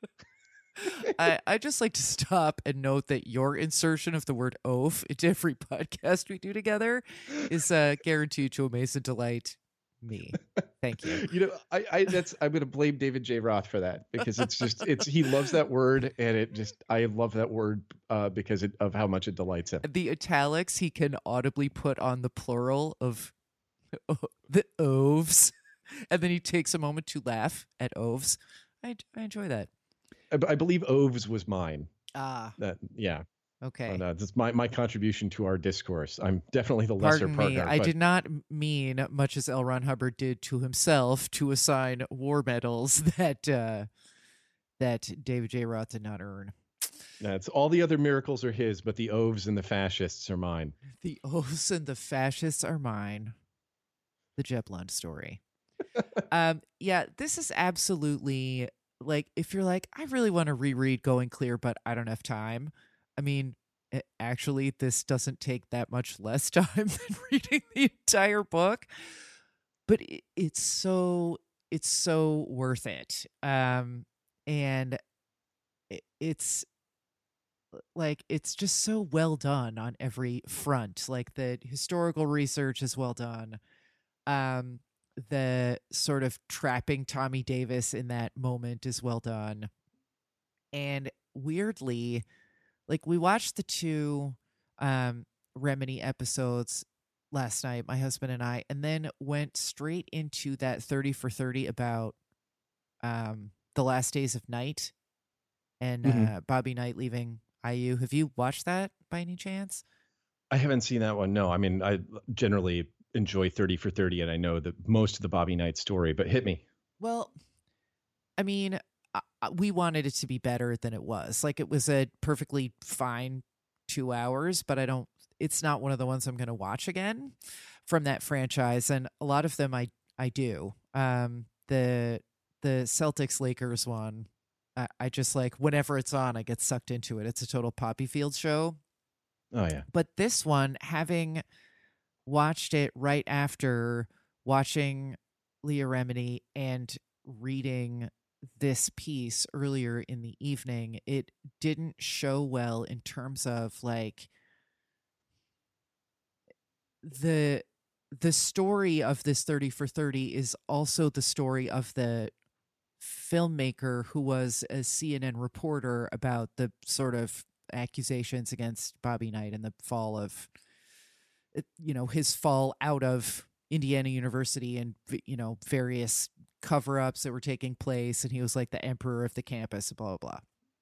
I just like to stop and note that your insertion of the word oaf into every podcast we do together is guaranteed to amaze and delight me. Thank you. You know, I'm going to blame David J. Roth for that because he loves that word, and I love that word because of how much it delights him. The italics he can audibly put on the plural of the oafs, and then he takes a moment to laugh at oafs. I enjoy that. I believe oafs was mine. Yeah. Okay. That's my contribution to our discourse. I'm definitely the lesser Pardon partner. Me. I did not mean, much as L. Ron Hubbard did to himself, to assign war medals that David J. Roth did not earn. That's all. The other miracles are his, but the oafs and the fascists are mine. The oafs and the fascists are mine. The Jeb Lund story. Yeah, this is absolutely, like, if you're like, I really want to reread Going Clear, but I don't have time. I mean, actually, this doesn't take that much less time than reading the entire book, but it's so worth it. And it's like, it's just so well done on every front. Like, the historical research is well done. The sort of trapping Tommy Davis in that moment is well done. And weirdly, like, we watched the two Remini episodes last night, my husband and I, and then went straight into that 30 for 30 about the last days of Night and Bobby Knight leaving IU. Have you watched that by any chance? I haven't seen that one. No, I mean, I generally enjoy 30 for 30, and I know that most of the Bobby Knight story, but hit me. Well, I mean, we wanted it to be better than it was. Like, it was a perfectly fine 2 hours, but it's not one of the ones I'm going to watch again from that franchise. And a lot of them I do. The Celtics Lakers one, I just like, whenever it's on, I get sucked into it. It's a total Poppy Field show. Oh, yeah. But this one, having watched it right after watching Leah Remini and reading this piece earlier in the evening, it didn't show well in terms of like the story of this 30 for 30 is also the story of the filmmaker who was a CNN reporter about the sort of accusations against Bobby Knight and the fall of, his fall out of Indiana University and, various cover-ups that were taking place. And he was like the emperor of the campus, blah, blah, blah.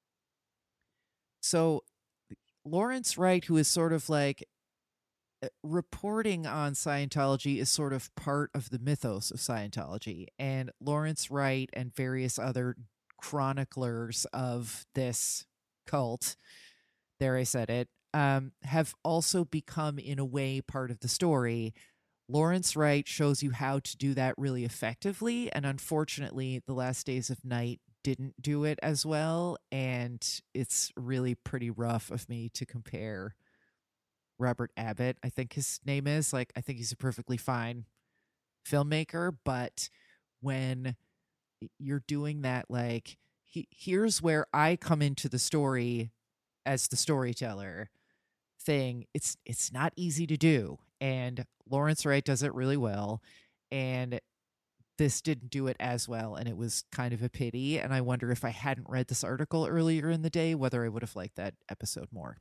So Lawrence Wright, who is sort of like reporting on Scientology, is sort of part of the mythos of Scientology. And Lawrence Wright and various other chroniclers of this cult, there I said it, have also become, in a way, part of the story. Lawrence Wright shows you how to do that really effectively, and unfortunately, The Last Days of Night didn't do it as well, and it's really pretty rough of me to compare Robert Abbott, I think his name is. Like, I think he's a perfectly fine filmmaker, but when you're doing that, like, here's where I come into the story as the storyteller thing, it's not easy to do, and Lawrence Wright does it really well, and this didn't do it as well, and it was kind of a pity. And I wonder, if I hadn't read this article earlier in the day, whether I would have liked that episode more.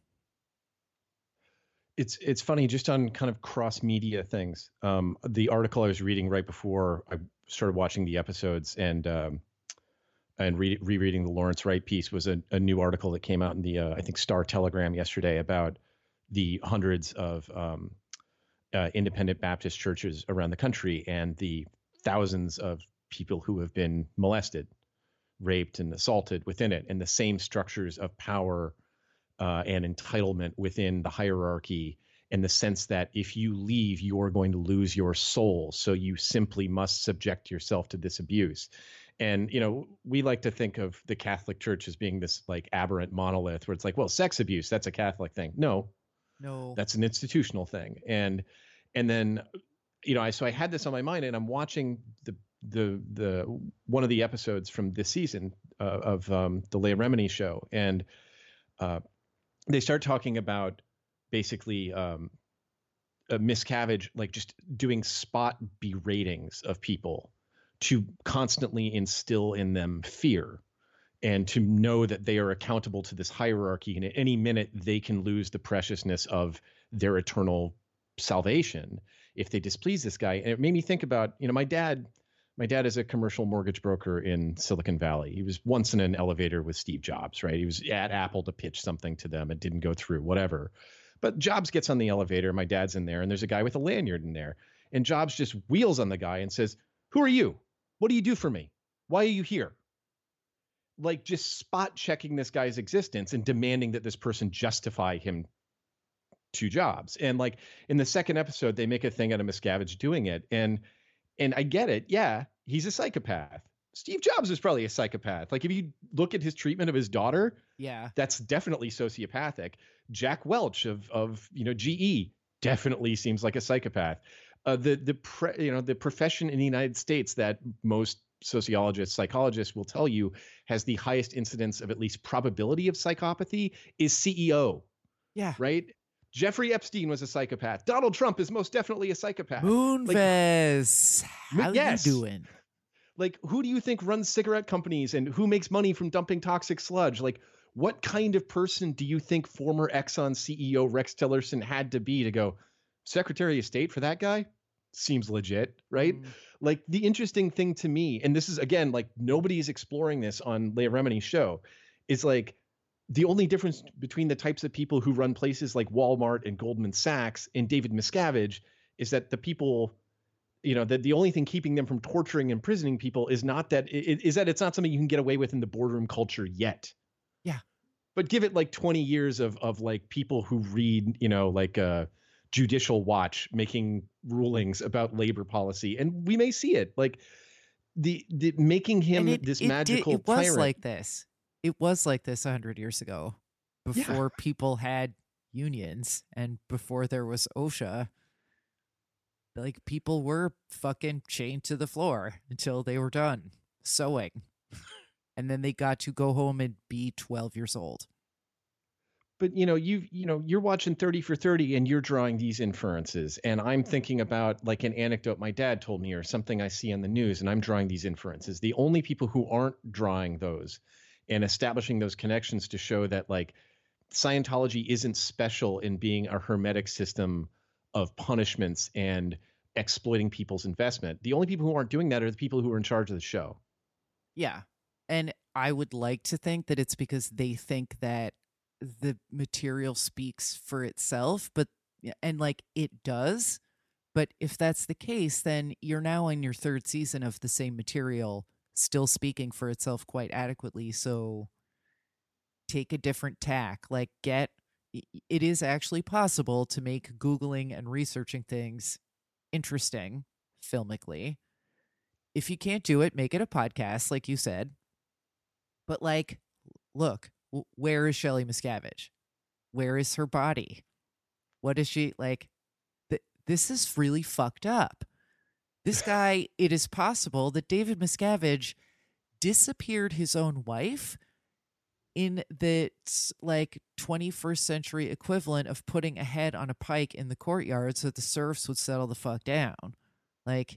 It's funny, just on kind of cross media things. The article I was reading right before I started watching the episodes and rereading the Lawrence Wright piece was a new article that came out in the I think Star Telegram yesterday about the hundreds of independent Baptist churches around the country and the thousands of people who have been molested, raped, and assaulted within it, and the same structures of power and entitlement within the hierarchy, in the sense that if you leave, you're going to lose your soul. So you simply must subject yourself to this abuse. And, we like to think of the Catholic Church as being this like aberrant monolith where it's like, well, sex abuse, that's a Catholic thing. No, that's an institutional thing. And then, so I had this on my mind, and I'm watching the one of the episodes from this season of the Leah Remini show. And they start talking about basically Miscavige, like just doing spot beratings of people to constantly instill in them fear and to know that they are accountable to this hierarchy. And at any minute, they can lose the preciousness of their eternal salvation if they displease this guy. And it made me think about, my dad is a commercial mortgage broker in Silicon Valley. He was once in an elevator with Steve Jobs, right? He was at Apple to pitch something to them. It didn't go through, whatever. But Jobs gets on the elevator. My dad's in there, and there's a guy with a lanyard in there. And Jobs just wheels on the guy and says, "Who are you? What do you do for me? Why are you here?" Like, just spot checking this guy's existence and demanding that this person justify him to Jobs. And like in the second episode, they make a thing out of Miscavige doing it. And I get it. Yeah, he's a psychopath. Steve Jobs is probably a psychopath. Like, if you look at his treatment of his daughter, yeah, that's definitely sociopathic. Jack Welch of GE definitely seems like a psychopath. The profession in the United States that most sociologists, psychologists will tell you has the highest incidence of at least probability of psychopathy is CEO. Yeah. Right? Jeffrey Epstein was a psychopath. Donald Trump is most definitely a psychopath. Moonves, how you doing? Like, who do you think runs cigarette companies and who makes money from dumping toxic sludge? Like, what kind of person do you think former Exxon CEO Rex Tillerson had to be to go, Secretary of State for that guy seems legit, right? Like the interesting thing to me, and this is again, like nobody is exploring this on Leah Remini's show, is like the only difference between the types of people who run places like Walmart and Goldman Sachs and David Miscavige is that the people, you know, that the only thing keeping them from torturing and imprisoning people is not that is that it's not something you can get away with in the boardroom culture yet. Yeah. But give it like 20 years of like people who read, you know, like Judicial Watch making rulings about labor policy, and we may see it like the making him magical it was tyrant. like this. It was like this 100 years ago, before people had unions and before there was OSHA. Like people were fucking chained to the floor until they were done sewing, and then they got to go home and be 12 years old. But you're watching 30 for 30 and you're drawing these inferences, and I'm thinking about like an anecdote my dad told me or something I see on the news, and I'm drawing these inferences. The only people who aren't drawing those and establishing those connections to show that like Scientology isn't special in being a hermetic system of punishments and exploiting people's investment. The only people who aren't doing that are the people who are in charge of the show. Yeah. And I would like to think that it's because they think that the material speaks for itself, and like it does. But if that's the case, then you're now in your third season of the same material still speaking for itself quite adequately. So take a different tack. Like it is actually possible to make Googling and researching things interesting filmically. If you can't do it, make it a podcast, like you said. But like, look, where is Shelley Miscavige? Where is her body? What is she like? This is really fucked up. This guy, it is possible that David Miscavige disappeared his own wife in the like 21st century equivalent of putting a head on a pike in the courtyard so that the serfs would settle the fuck down. Like,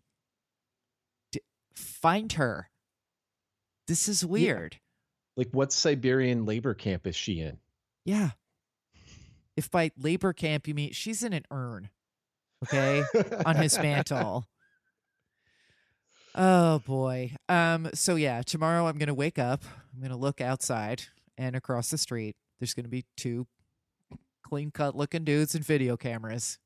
find her. This is weird. Yeah. Like, what Siberian labor camp is she in? Yeah. If by labor camp you mean she's in an urn, okay, on his mantle. Oh boy. So yeah, tomorrow I'm gonna wake up. I'm gonna look outside, and across the street there's gonna be two clean-cut looking dudes in video cameras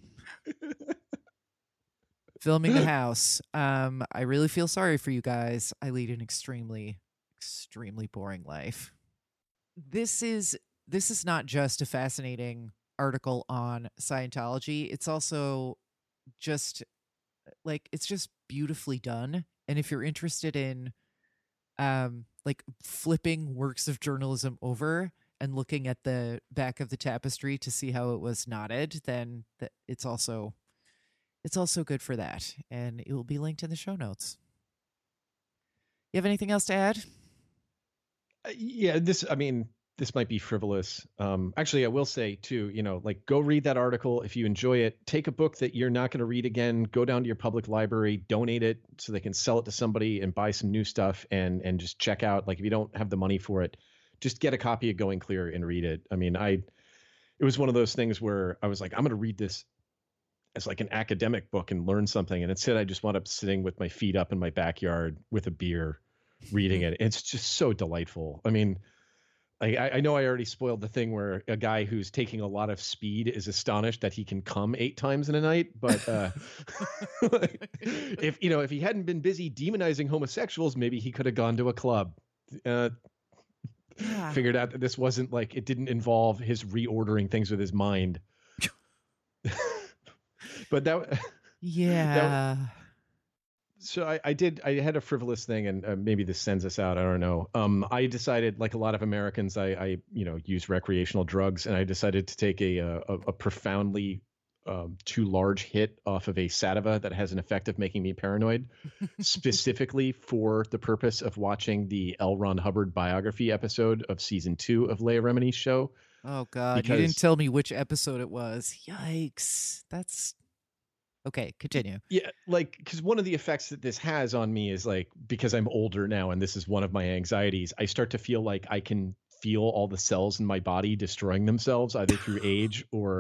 filming the house. I really feel sorry for you guys. I lead an extremely boring life. This is not just a fascinating article on Scientology. It's also just like, it's just beautifully done. And if you're interested in like flipping works of journalism over and looking at the back of the tapestry to see how it was knotted, then it's also good for that. And it will be linked in the show notes. You have anything else to add? Yeah, this might be frivolous. Actually, I will say too, like go read that article. If you enjoy it, take a book that you're not going to read again, go down to your public library, donate it so they can sell it to somebody and buy some new stuff and just check out. Like if you don't have the money for it, just get a copy of Going Clear and read it. I mean, it was one of those things where I was like, I'm going to read this as like an academic book and learn something. And instead I just wound up sitting with my feet up in my backyard with a beer, reading it. It's just so delightful. I mean, I know I already spoiled the thing where a guy who's taking a lot of speed is astonished that he can come 8 times in a night. But if he hadn't been busy demonizing homosexuals, maybe he could have gone to a club. Figured out that this wasn't like, it didn't involve his reordering things with his mind. But so I had a frivolous thing, and maybe this sends us out. I don't know. I decided, like a lot of Americans, I use recreational drugs, and I decided to take a profoundly too large hit off of a sativa that has an effect of making me paranoid, specifically for the purpose of watching the L. Ron Hubbard biography episode of season 2 of Leah Remini's show. Oh God, you didn't tell me which episode it was. Yikes. That's okay, continue. Yeah, like, because one of the effects that this has on me is like, because I'm older now and this is one of my anxieties, I start to feel like I can feel all the cells in my body destroying themselves either through age or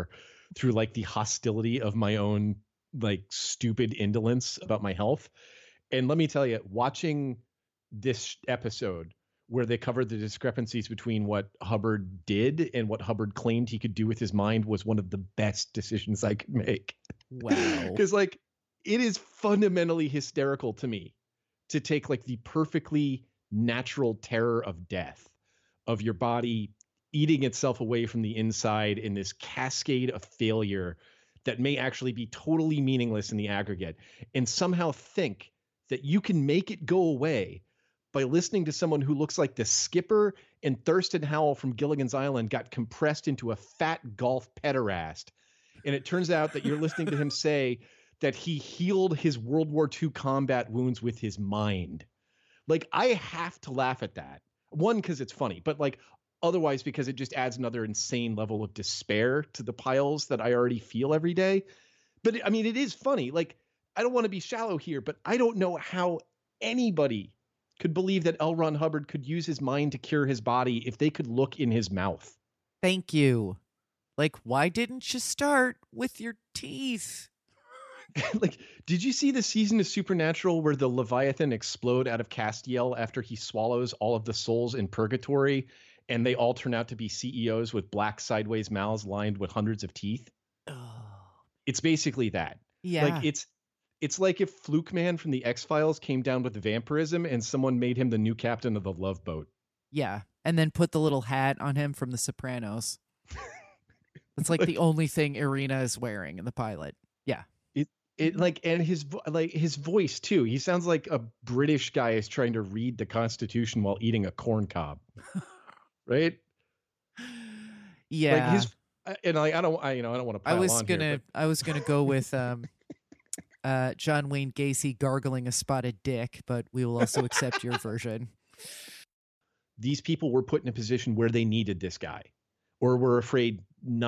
through like the hostility of my own like stupid indolence about my health. And let me tell you, watching this episode where they covered the discrepancies between what Hubbard did and what Hubbard claimed he could do with his mind was one of the best decisions I could make. Wow. Because like it is fundamentally hysterical to me to take like the perfectly natural terror of death, of your body eating itself away from the inside in this cascade of failure that may actually be totally meaningless in the aggregate, and somehow think that you can make it go away by listening to someone who looks like the skipper and Thurston Howell from Gilligan's Island got compressed into a fat golf pederast. And it turns out that you're listening to him say that he healed his World War II combat wounds with his mind. Like, I have to laugh at that. One, because it's funny, but like otherwise because it just adds another insane level of despair to the piles that I already feel every day. But I mean, it is funny. Like, I don't want to be shallow here, but I don't know how anybody could believe that L. Ron Hubbard could use his mind to cure his body if they could look in his mouth. Thank you. Like, why didn't you start with your teeth? Like, did you see the season of Supernatural where the Leviathan explode out of Castiel after he swallows all of the souls in purgatory and they all turn out to be CEOs with black sideways mouths lined with hundreds of teeth? Oh. It's basically that. Yeah. Like, it's like if Fluke Man from the X-Files came down with vampirism and someone made him the new captain of the Love Boat. Yeah. And then put the little hat on him from The Sopranos. It's like the only thing Irina is wearing in the pilot. Yeah. It like, and his voice too. He sounds like a British guy is trying to read the Constitution while eating a corn cob. Right? Yeah. Like his, and like, I don't want to pile on here, I was gonna go with John Wayne Gacy gargling a spotted dick, but we will also accept your version. These people were put in a position where they needed this guy, or were afraid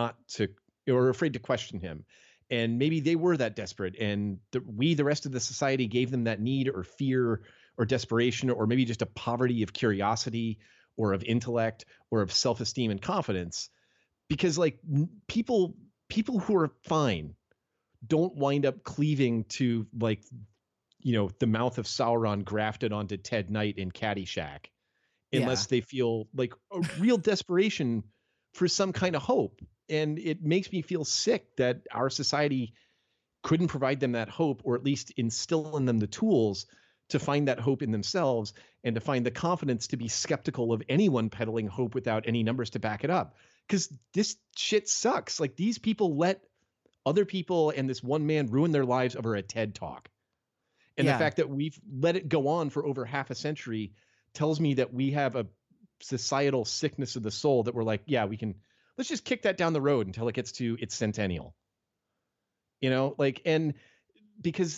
to question him. And maybe they were that desperate, and the rest of the society gave them that need or fear or desperation, or maybe just a poverty of curiosity or of intellect or of self-esteem and confidence. Because like people who are fine don't wind up cleaving to like, you know, the mouth of Sauron grafted onto Ted Knight in Caddyshack, unless they feel like a real desperation for some kind of hope. And it makes me feel sick that our society couldn't provide them that hope, or at least instill in them the tools to find that hope in themselves and to find the confidence to be skeptical of anyone peddling hope without any numbers to back it up. Because this shit sucks. Like, these people let other people and this one man ruin their lives over a TED Talk. And the fact that we've let it go on for over half a century tells me that we have a societal sickness of the soul that we're like, yeah, let's just kick that down the road until it gets to its centennial. You know, like, and because,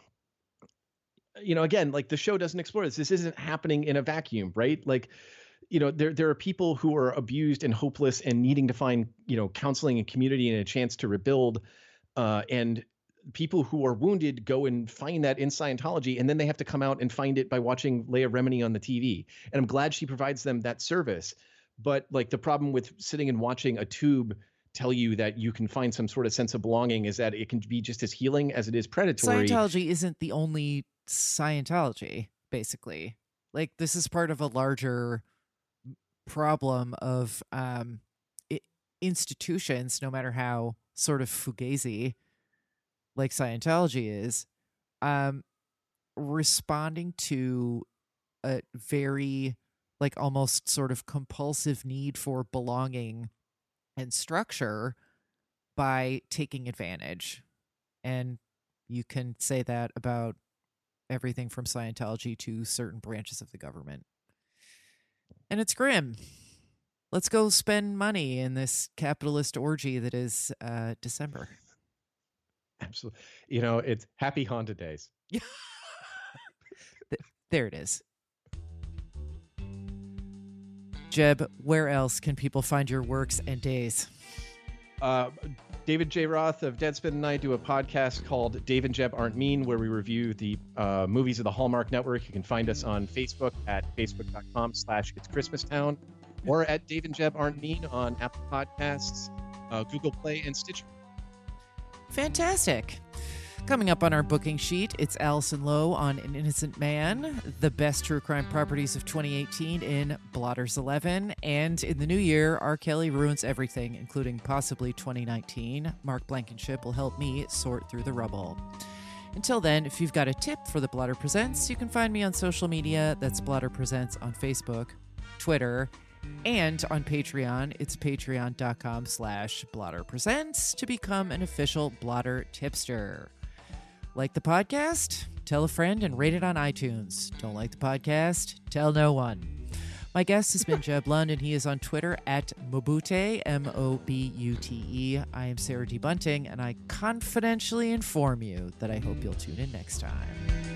you know, again, like the show doesn't explore this. This isn't happening in a vacuum, right? Like, you know, there are people who are abused and hopeless and needing to find, you know, counseling and community and a chance to rebuild. And people who are wounded go and find that in Scientology, and then they have to come out and find it by watching Leah Remini on the TV. And I'm glad she provides them that service. But like the problem with sitting and watching a tube tell you that you can find some sort of sense of belonging is that it can be just as healing as it is predatory. Scientology isn't the only Scientology, basically. Like, this is part of a larger problem of institutions, no matter how sort of fugazi like Scientology is, responding to a very like almost sort of compulsive need for belonging and structure by taking advantage. And you can say that about everything from Scientology to certain branches of the government. And it's grim. Let's go spend money in this capitalist orgy that is December. Absolutely. You know, it's happy Honda days. There it is. Jeb, where else can people find your works and days? David J. Roth of Deadspin and I do a podcast called Dave and Jeb Aren't Mean, where we review the movies of the Hallmark Network. You can find us on Facebook at facebook.com/itschristmastown, or at Dave and Jeb Aren't Mean on Apple Podcasts, Google Play, and Stitcher. Fantastic. Coming up on our booking sheet, it's Allison Lowe on An Innocent Man, the best true crime properties of 2018 in Blotters 11, and in the new year, R. Kelly ruins everything, including possibly 2019. Mark Blankenship will help me sort through the rubble. Until then, if you've got a tip for the Blotter Presents, you can find me on social media. That's Blotter Presents on Facebook, Twitter, and on Patreon. It's patreon.com/blotterpresents to become an official Blotter tipster. Like the podcast? Tell a friend and rate it on iTunes. Don't like the podcast? Tell no one. My guest has been Jeb Lund, and he is on Twitter at Mobute, Mobute. I am Sarah D. Bunting, and I confidentially inform you that I hope you'll tune in next time.